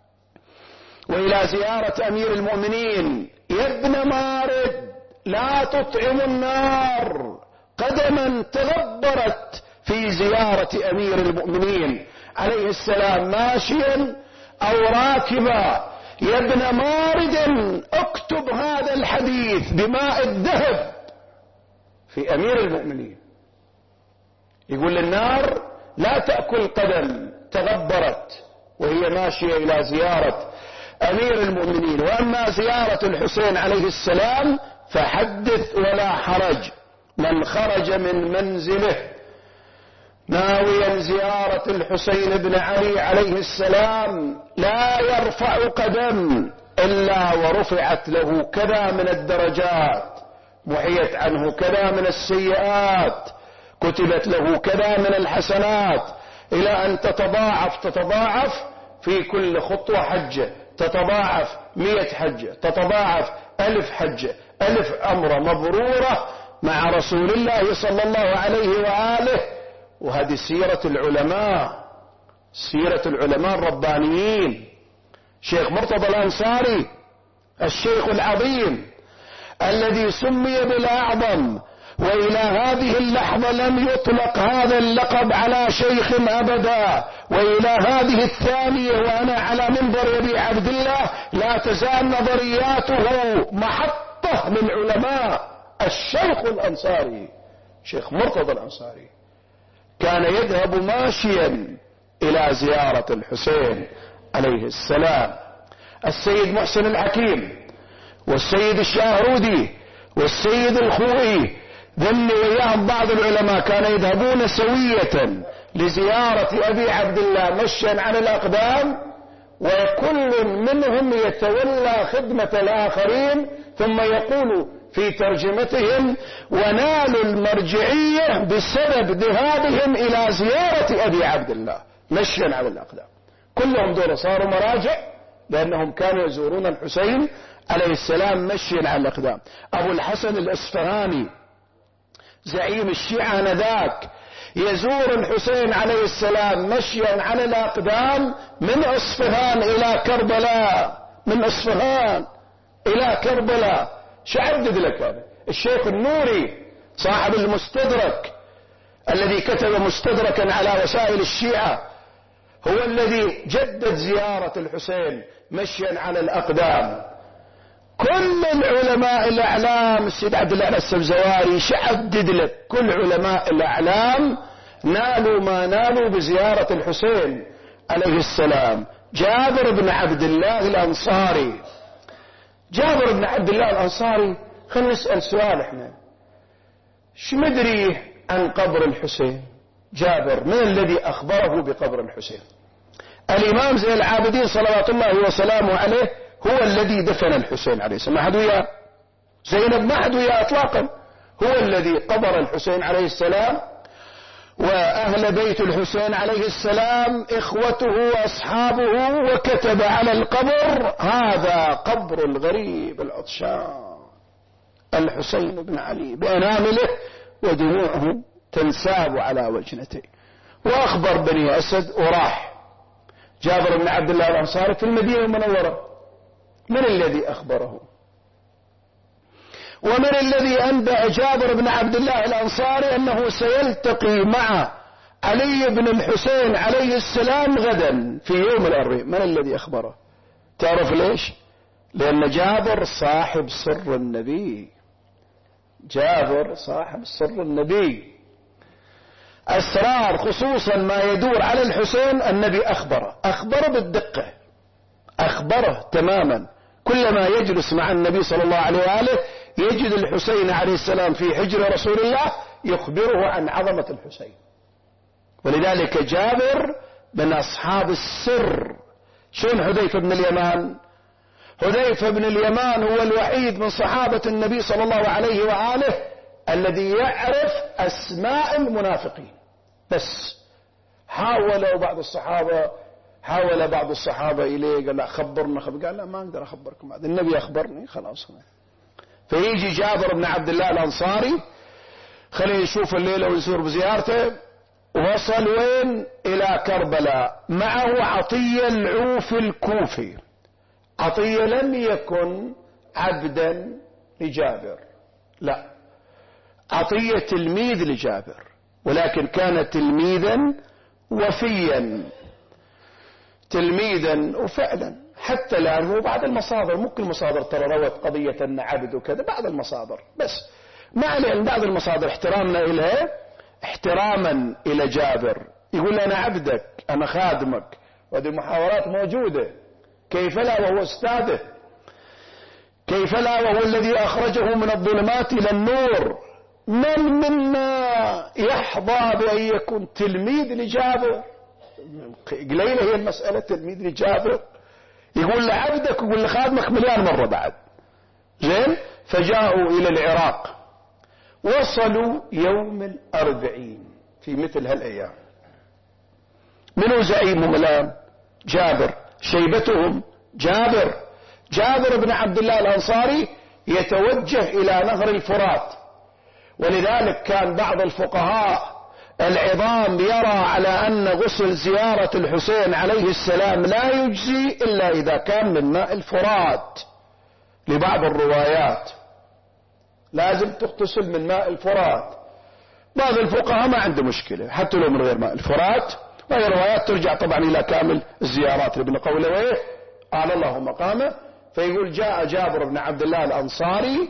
وإلى زيارة أمير المؤمنين. يا ابن مارد لا تطعم النار قدما تغبرت في زيارة أمير المؤمنين عليه السلام ماشيا أو راكبا. يا ابن مارد اكتب هذا الحديث بماء الذهب في أمير المؤمنين. يقول النار لا تأكل قدم تغبرت وهي ماشية إلى زيارة أمير المؤمنين. وأما زيارة الحسين عليه السلام فحدث ولا حرج. من خرج من منزله ناويا زيارة الحسين بن علي عليه السلام لا يرفع قدم إلا ورفعت له كذا من الدرجات، محيت عنه كذا من السيئات، كتبت له كذا من الحسنات، إلى أن تتضاعف في كل خطوة حجة، تتضاعف 100 حجة، تتضاعف 1000 حجة، 1000 عمرة مبرورة مع رسول الله صلى الله عليه وآله. وهذه سيرة العلماء، سيرة العلماء الربانيين. شيخ مرتضى الأنصاري الشيخ العظيم الذي سمي بالأعظم وإلى هذه اللحظة لم يطلق هذا اللقب على شيخ أبدا، وإلى هذه الثانية وأنا على منبر أبي عبد الله لا تزال نظرياته محطة للعلماء. الشيخ الأنصاري شيخ مرتضى الأنصاري كان يذهب ماشيا إلى زيارة الحسين عليه السلام. السيد محسن الحكيم والسيد الشاهرودي والسيد الخوئي ذل وياهم بعض العلماء كانوا يذهبون سوية لزيارة أبي عبد الله مشيا على الأقدام، وكل منهم يتولى خدمة الآخرين، ثم يقول في ترجمتهم: ونالوا المرجعية بسبب ذهابهم إلى زيارة أبي عبد الله مشيا على الأقدام. كلهم دول صاروا مراجع لأنهم كانوا يزورون الحسين عليه السلام مشيا على الأقدام. أبو الحسن الأصفهاني زعيم الشيعة آنذاك يزور الحسين عليه السلام مشيا على الأقدام من أصفهان إلى كربلاء، من أصفهان إلى كربلاء. شعدد لك هذا. الشيخ النوري صاحب المستدرك الذي كتب مستدركا على وسائل الشيعة هو الذي جدد زيارة الحسين مشيا على الأقدام. كل العلماء الأعلام، السيد عبد الله السبزواري شعدد لك، كل علماء الأعلام نالوا ما نالوا بزيارة الحسين عليه السلام. جابر بن عبد الله الأنصاري، جابر بن عبد الله الأنصاري، خلينا نسأل سؤال احنا، شو مدري عن قبر الحسين؟ جابر من الذي أخبره بقبر الحسين؟ الإمام زين العابدين صلوات الله وسلامه عليه هو الذي دفن الحسين عليه السلام، ما حد وياه، زينب ما حد وياه اطلاقا، هو الذي قبر الحسين عليه السلام. وأهل بيت الحسين عليه السلام إخوته وأصحابه، وكتب على القبر: هذا قبر الغريب العطشان الحسين بن علي بأنامله ودموعه تنساب على وجنته. وأخبر بني أسد وراح. جابر بن عبد الله الأنصاري في المدينة المنورة، من الذي أخبره؟ ومن الذي أنبأ جابر بن عبد الله الأنصاري أنه سيلتقي مع علي بن الحسين عليه السلام غدا في يوم الأربعاء؟ من الذي أخبره؟ تعرف ليش؟ لأن جابر صاحب سر النبي، جابر صاحب سر النبي. أسرار خصوصا ما يدور على الحسين النبي أخبره بالدقة، أخبره تماما. كلما يجلس مع النبي صلى الله عليه وآله يجد الحسين عليه السلام في حجر رسول الله يخبره عن عظمة الحسين. ولذلك جابر من أصحاب السر. شون حذيفة بن اليمان؟ حذيفة بن اليمان هو الوحيد من صحابة النبي صلى الله عليه وآله الذي يعرف أسماء المنافقين. بس حاول بعض الصحابة إليه، قال لا خبرنا، قال لا ما أقدر أخبركم، هذا النبي أخبرني خلاص. فيجي جابر بن عبد الله الأنصاري خليه يشوف الليلة ويزور بزيارته. وصل وين؟ إلى كربلاء. معه عطية العوف الكوفي. عطية لم يكن عبدا لجابر، لا، عطية تلميذ لجابر، ولكن كان تلميذا وفيا، تلميذا. وفعلا حتى الآن هو بعض المصادر، مو كل المصادر ترى روت قضية أن عبد وكذا، بعض المصادر بس، ما عليه بعض المصادر احترامنا إليه، احتراما إلى جابر، يقول أنا عبدك، أنا خادمك، وهذه المحاورات موجودة. كيف لا وهو أستاذه؟ كيف لا وهو الذي أخرجه من الظلمات إلى النور؟ من منا يحظى بأن يكون تلميذ لجابر؟ قليلة هي المسألة تلميذ لجابر، يقول لعبدك ويقول لخادمك مليون مرة بعد. زين، فجاءوا إلى العراق، وصلوا يوم الأربعين في مثل هالأيام. منو زعيمهم الآن؟ جابر. شيبتهم جابر بن عبد الله الأنصاري يتوجه إلى نهر الفرات. ولذلك كان بعض الفقهاء العظام يرى على أن غسل زيارة الحسين عليه السلام لا يجزي إلا إذا كان من ماء الفرات، لبعض الروايات. لازم تغتسل من ماء الفرات. بعض الفقهاء ما عنده مشكلة حتى لو من غير ماء الفرات، وهي روايات ترجع طبعا إلى كامل الزيارات لابن قولويه أعلى الله مقامه. فيقول جاء جابر بن عبد الله الأنصاري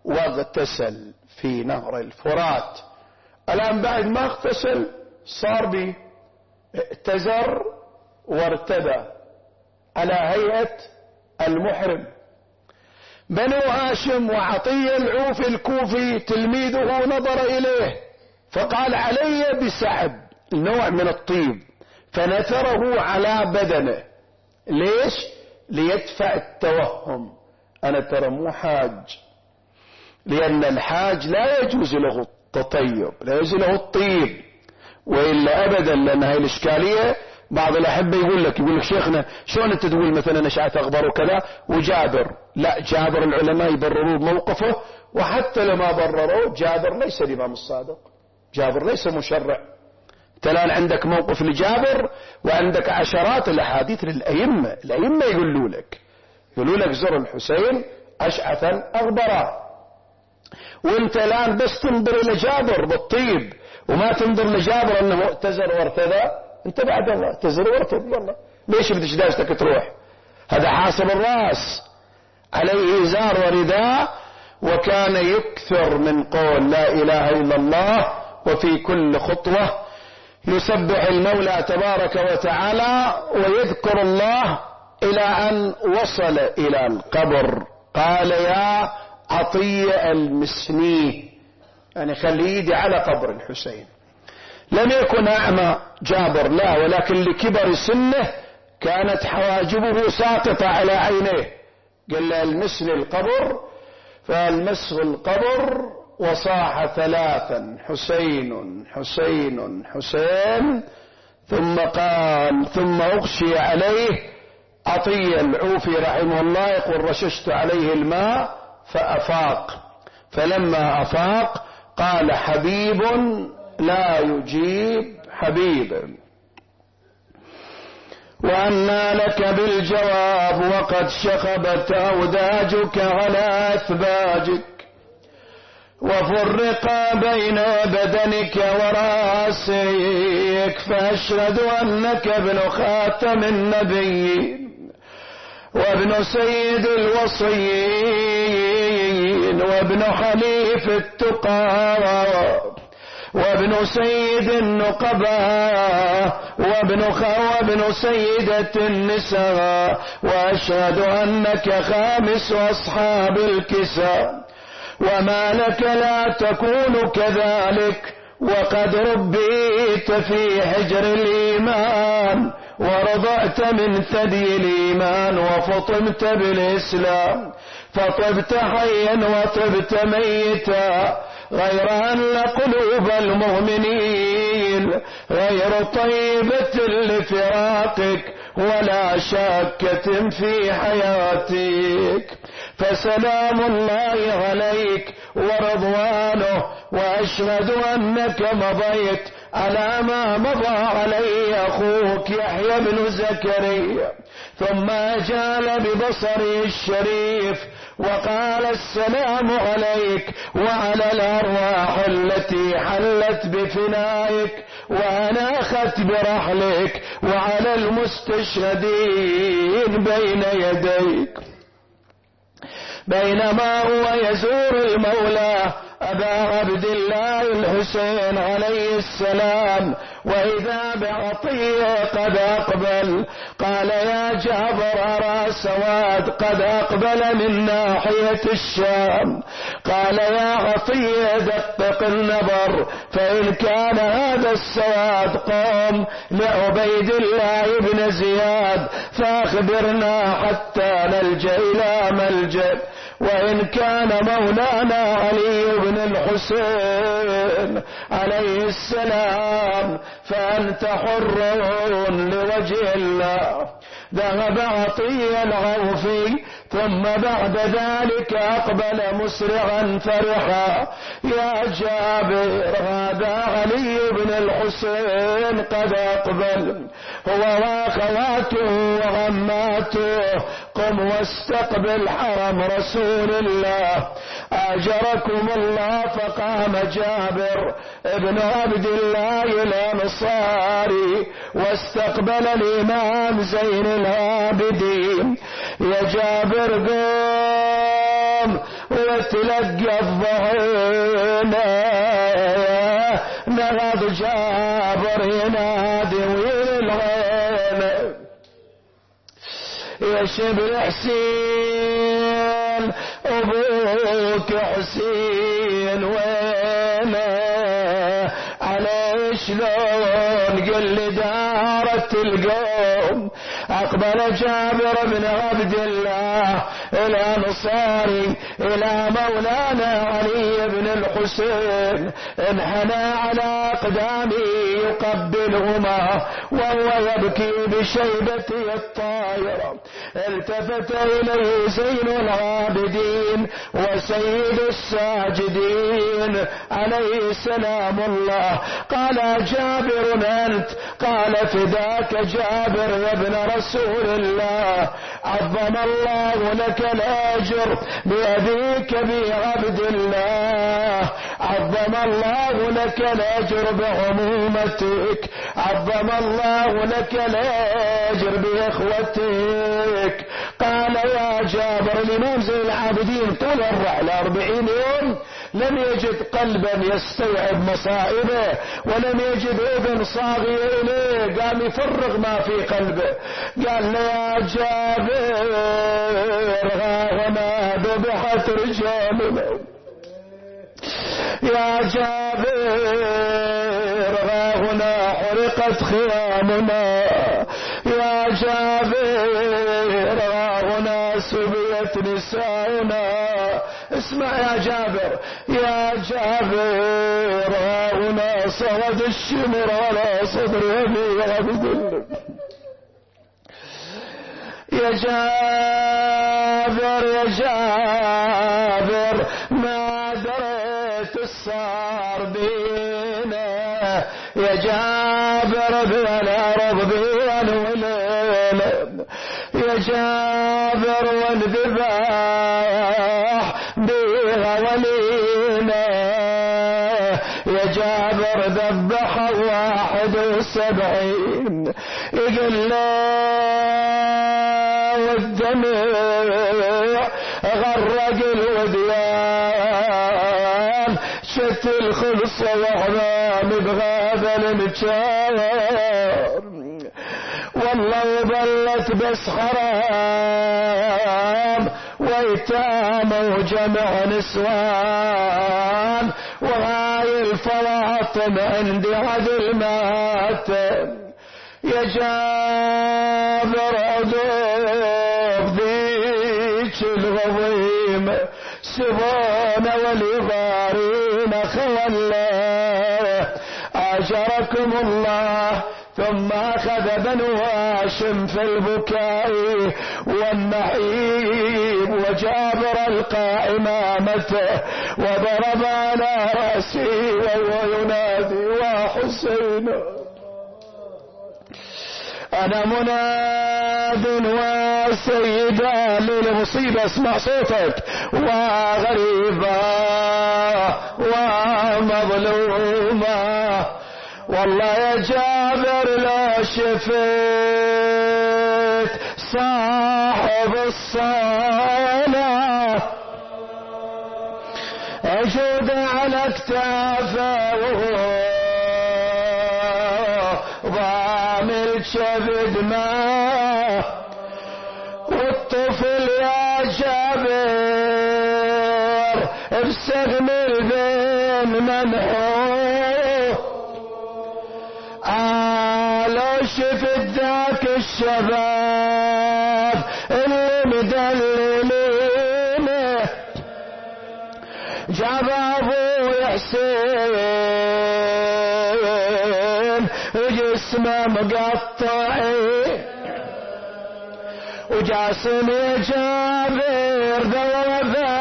واغتسل في نهر الفرات. الآن بعد ما اغتسل صار به ائتزر وارتدى على هيئة المحرم. بنو هاشم وعطية العوفي الكوفي تلميذه نظر إليه فقال علي بسعب نوع من الطيب فنثره على بدنه. ليش؟ ليدفع التوهم، أنا ترى مو حاج، لأن الحاج لا يجوز له التطيب، لا يجوز له الطيب، وإلا أبدا، لأن هاي الإشكالية بعض الأحبة يقول لك شيخنا شلون أنت تقول مثلا نشأت أخبار وكذا وجابر؟ لا، جابر العلماء يبرروا موقفه، وحتى لما برروا جابر ليس الإمام الصادق، جابر ليس مشرع. انت الآن عندك موقف لجابر وعندك عشرات الأحاديث للأئمة، الأئمة يقولوا لك زر الحسين أشعثا أغبرا، وانت الآن بس تنظر إلى جابر بالطيب وما تنظر لجابر أنه ائتزر وارتدى. انت بعد الله ائتزر وارتدى، والله ليش بدش داشتك تروح؟ هذا حاصل الرأس، عليه إزار ورداء، وكان يكثر من قول لا إله إلا الله، وفي كل خطوة يسبح المولى تبارك وتعالى ويذكر الله إلى أن وصل إلى القبر. قال يا عطية المسني، يعني خلي يدي على قبر الحسين. لم يكن أعمى جابر، لا، ولكن لكبر سنه كانت حواجبه ساقطة على عينيه. قال له المسني القبر، فالمسه القبر وصاح ثلاثا حسين حسين حسين، ثم قال ثم أغشي عليه. عطية العوفي رحمه الله يقول رششت عليه الماء فأفاق، فلما أفاق قال حبيب لا يجيب حبيبا، وأنى لك بالجواب وقد شخبت أوداجك على أثباجك، وفرق بين بدنك وراسك، فأشهد أنك ابن خاتم النبيين وابن سيد الوصيين وابن حليف التقى وابن سيد النقباء وابن سيدة النساء، وأشهد أنك خامس أصحاب الكساء، وما لك لا تكون كذلك، وقد ربيت في حجر الإيمان ورضعت من ثدي الإيمان وفطمت بالإسلام، فطبت حيا وطبت ميتا، غير أن قلوب المؤمنين غير طيبة لفراقك ولا شاكة في حياتك، فسلام الله عليك ورضوانه، وأشهد أنك مضيت على ما مضى عليه أخوك يحيى بن زكريا. ثم أجال ببصره الشريف وقال السلام عليك وعلى الأرواح التي حلت بفنائك وأناخت برحلك وعلى المستشهدين بين يديك. بينما هو يزور المولى أبا عبد الله الحسين عليه السلام وإذا بعطية قد أقبل، قال يا جابر أرى سواد قد أقبل من ناحية الشام. قال يا عطية دقق النظر، فإن كان هذا السواد قوم لعبيد الله بن زياد فأخبرنا حتى نلجأ إلى ملجأ، وإن كان مولانا علي بن الحسين عليه السلام فأنت حر لوجه الله. ذهب عطية العوفي ثم بعد ذلك أقبل مسرعا فرحا، يا جابر هذا علي بن الحسين قد أقبل، هو وأخواته وعماته قم واستقبل حرم رسول الله أجركم الله. فقام جابر ابن عبد الله الأنصاري واستقبل الإمام زين العابدين. يا جابر قم وتلقى الظهينة. نهض جابر ينادي ويلغينا يا شبل حسين أبوك حسين وينه على شلون قل لي دارت القوم. أقبل جابر بن عبد الله الأنصاري إلى مولانا علي بن الحسين انحنى على أقدامه يقبلهما وهو يبكي بشيبته الطاهرة. التفت إليه زين العابدين وسيد الساجدين عليه سلام الله. قال جابر أنت؟ قال فداك جابر يا ابن رسول الله، عظم الله لك الأجر بأبيك بعبد الله، عظم الله لك الأجر بعمومتك، عظم الله لك الأجر بإخوتك. قال يا جابر الإمام زين العابدين طول الرحلة 40 يوم لم يجد قلبا يستوعب مصائبه ولم يجد اذن صاغية اليه، قام يفرغ ما في قلبه. قال له يا جابر هنا ذبحت رجالنا، يا جابر هنا حرقت خيامنا، يا جابر هنا سبيت نساؤنا. اسمع يا جابر، يا جابر هنا صعد الشمر على صدر أبي عبد الله. يا جابر يا جابر ما دريت الصار بينا، يا جابر بالأرض بين وليل، يا جابر والذباح بيها ولينا، يا جابر ذبح 71 يقول والدمع غرق الوديان، شت الخلصة وحرام بغابة المجار، والله وظلت بس حرام ويتام وجمع نسوان، وهاي الفواطم عندي عدل ماتم. يا جابر عذوب ذيك الغضيم سبونا والغارين خوله، أجركم الله. ثم أخذ بنو هاشم في البكاء والنحيب، وجابر ألقى إمامته وضرب على رأسه وهو ينادي وحسين أنا مناد وسيدا للمصيبة اسمع صوتك، وغريبة ومظلومة. والله يا جابر لا شفت صاحب الصلاة أجود على اكتافه ضامل شبد ما، والطفل يا جابر بسهم البين منحوه. لو شفت ذاك الشباب اللي مدللينه جاب ابوي حسين وجسمه مقطعي، وجاسم يا جابر ذوبه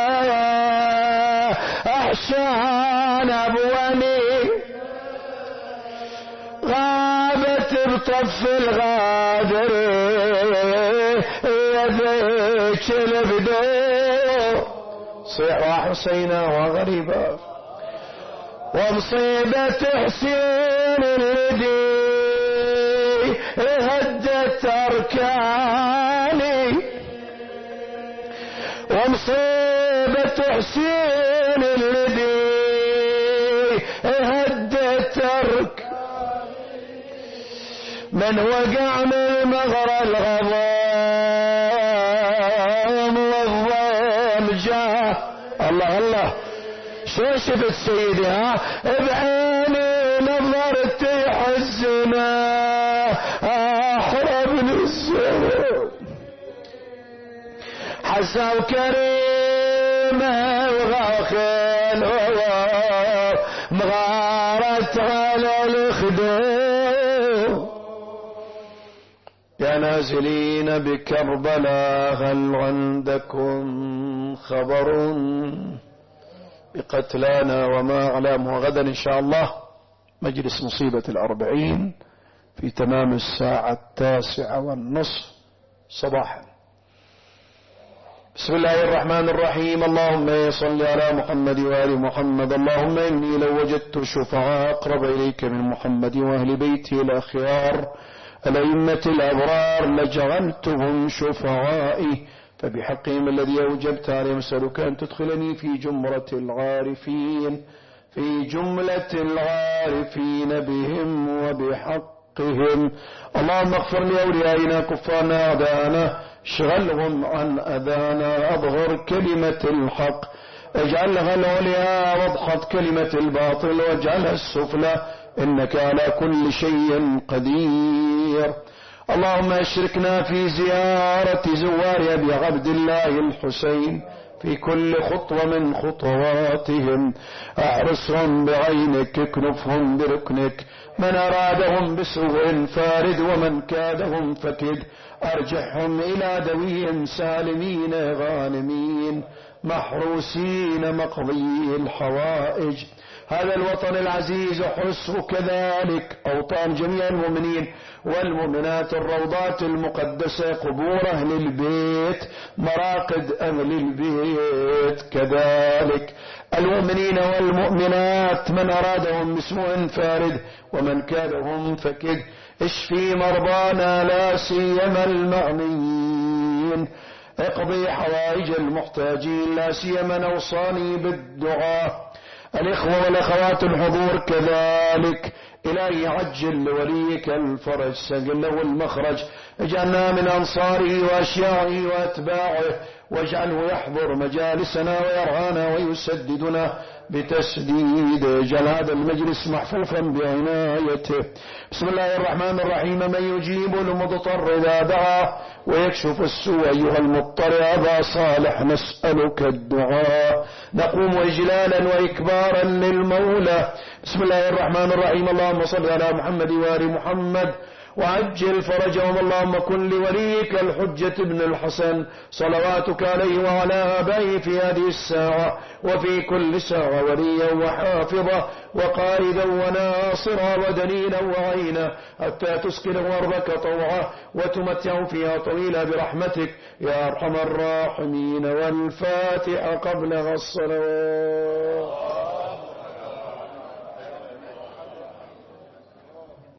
احشان ابواني، غابت بطف الغادر يدي البدور صيح حسينا وغريبا ومصيبة حسين الذي هدت أركاني ومصيبة حسين الذي هدت أركاني من وقع من مغرى الغضام والظلم جاه الله الله شو شفت سيدي ها بعيني نظرت حزنا احرب السوء حسن كريمه وغاخل مغارت على الخدود يا نازلين بكربلاء هل عندكم خبر بقتلانا وما أعلامه. غدا إن شاء الله مجلس مصيبة 40 في تمام 9:09 صباحا. بسم الله الرحمن الرحيم. اللهم صل على محمد وآل محمد. اللهم إني لو وجدت شفعاء أقرب إليك من محمد وأهل بيته الأخيار الأئمة الأبرار لجعلتهم شفعائي فبحقهم الذي أوجبت عليهم أسألك أن تدخلني في جمرة العارفين في جملة العارفين بهم وبحقهم. اللهم اغفر لأوليائنا كفارنا أعداءنا اشغلهم عن أذانا أظهر كلمة الحق اجعلها العليا واضحط كلمة الباطل واجعلها السفلى إنك على كل شيء قدير. اللهم اشركنا في زيارة زوار أبي عبد الله الحسين في كل خطوة من خطواتهم احرسهم بعينك اكنفهم بركنك من أرادهم بسوء فارد ومن كادهم فكد أرجعهم إلى دويهم سالمين غانمين محروسين مقضي الحوائج. هذا الوطن العزيز حسه كذلك أوطان جميع المؤمنين والمؤمنات الروضات المقدسة قبور أهل البيت مراقد أهل البيت كذلك المؤمنين والمؤمنات من أرادهم بسوء فارد ومن كادهم فكد اشفي مرضانا لا سيما المعنيين اقضي حوائج المحتاجين لا سيما أوصاني بالدعاء. الإخوة والأخوات الحضور كذلك إلهي عجل لوليك الفرج سجل له المخرج اجعلنا من أنصاره وأشياعه وأتباعه واجعله يحضر مجالسنا ويرعانا ويسددنا بتسديد اجعل هذا المجلس محفوفا بعنايته. بسم الله الرحمن الرحيم. من يجيب المضطر إذا دعا ويكشف السوء أيها المضطر أبا صالح نسألك الدعاء نقوم إجلالا وإكبارا للمولى. بسم الله الرحمن الرحيم. اللهم صل على محمد وآل محمد وعجل فرجهم. اللهم كن لوليك الحجة ابن الحسن صلواتك عليه وعلى آبائه في هذه الساعة وفي كل ساعة وليا وحافظا وقائدا وناصرا ودليلا وعينا حتى تسكنه أرضك طوعا وتمتعه فيها طويلا برحمتك يا أرحم الراحمين. والفاتحة قبل الصلاة.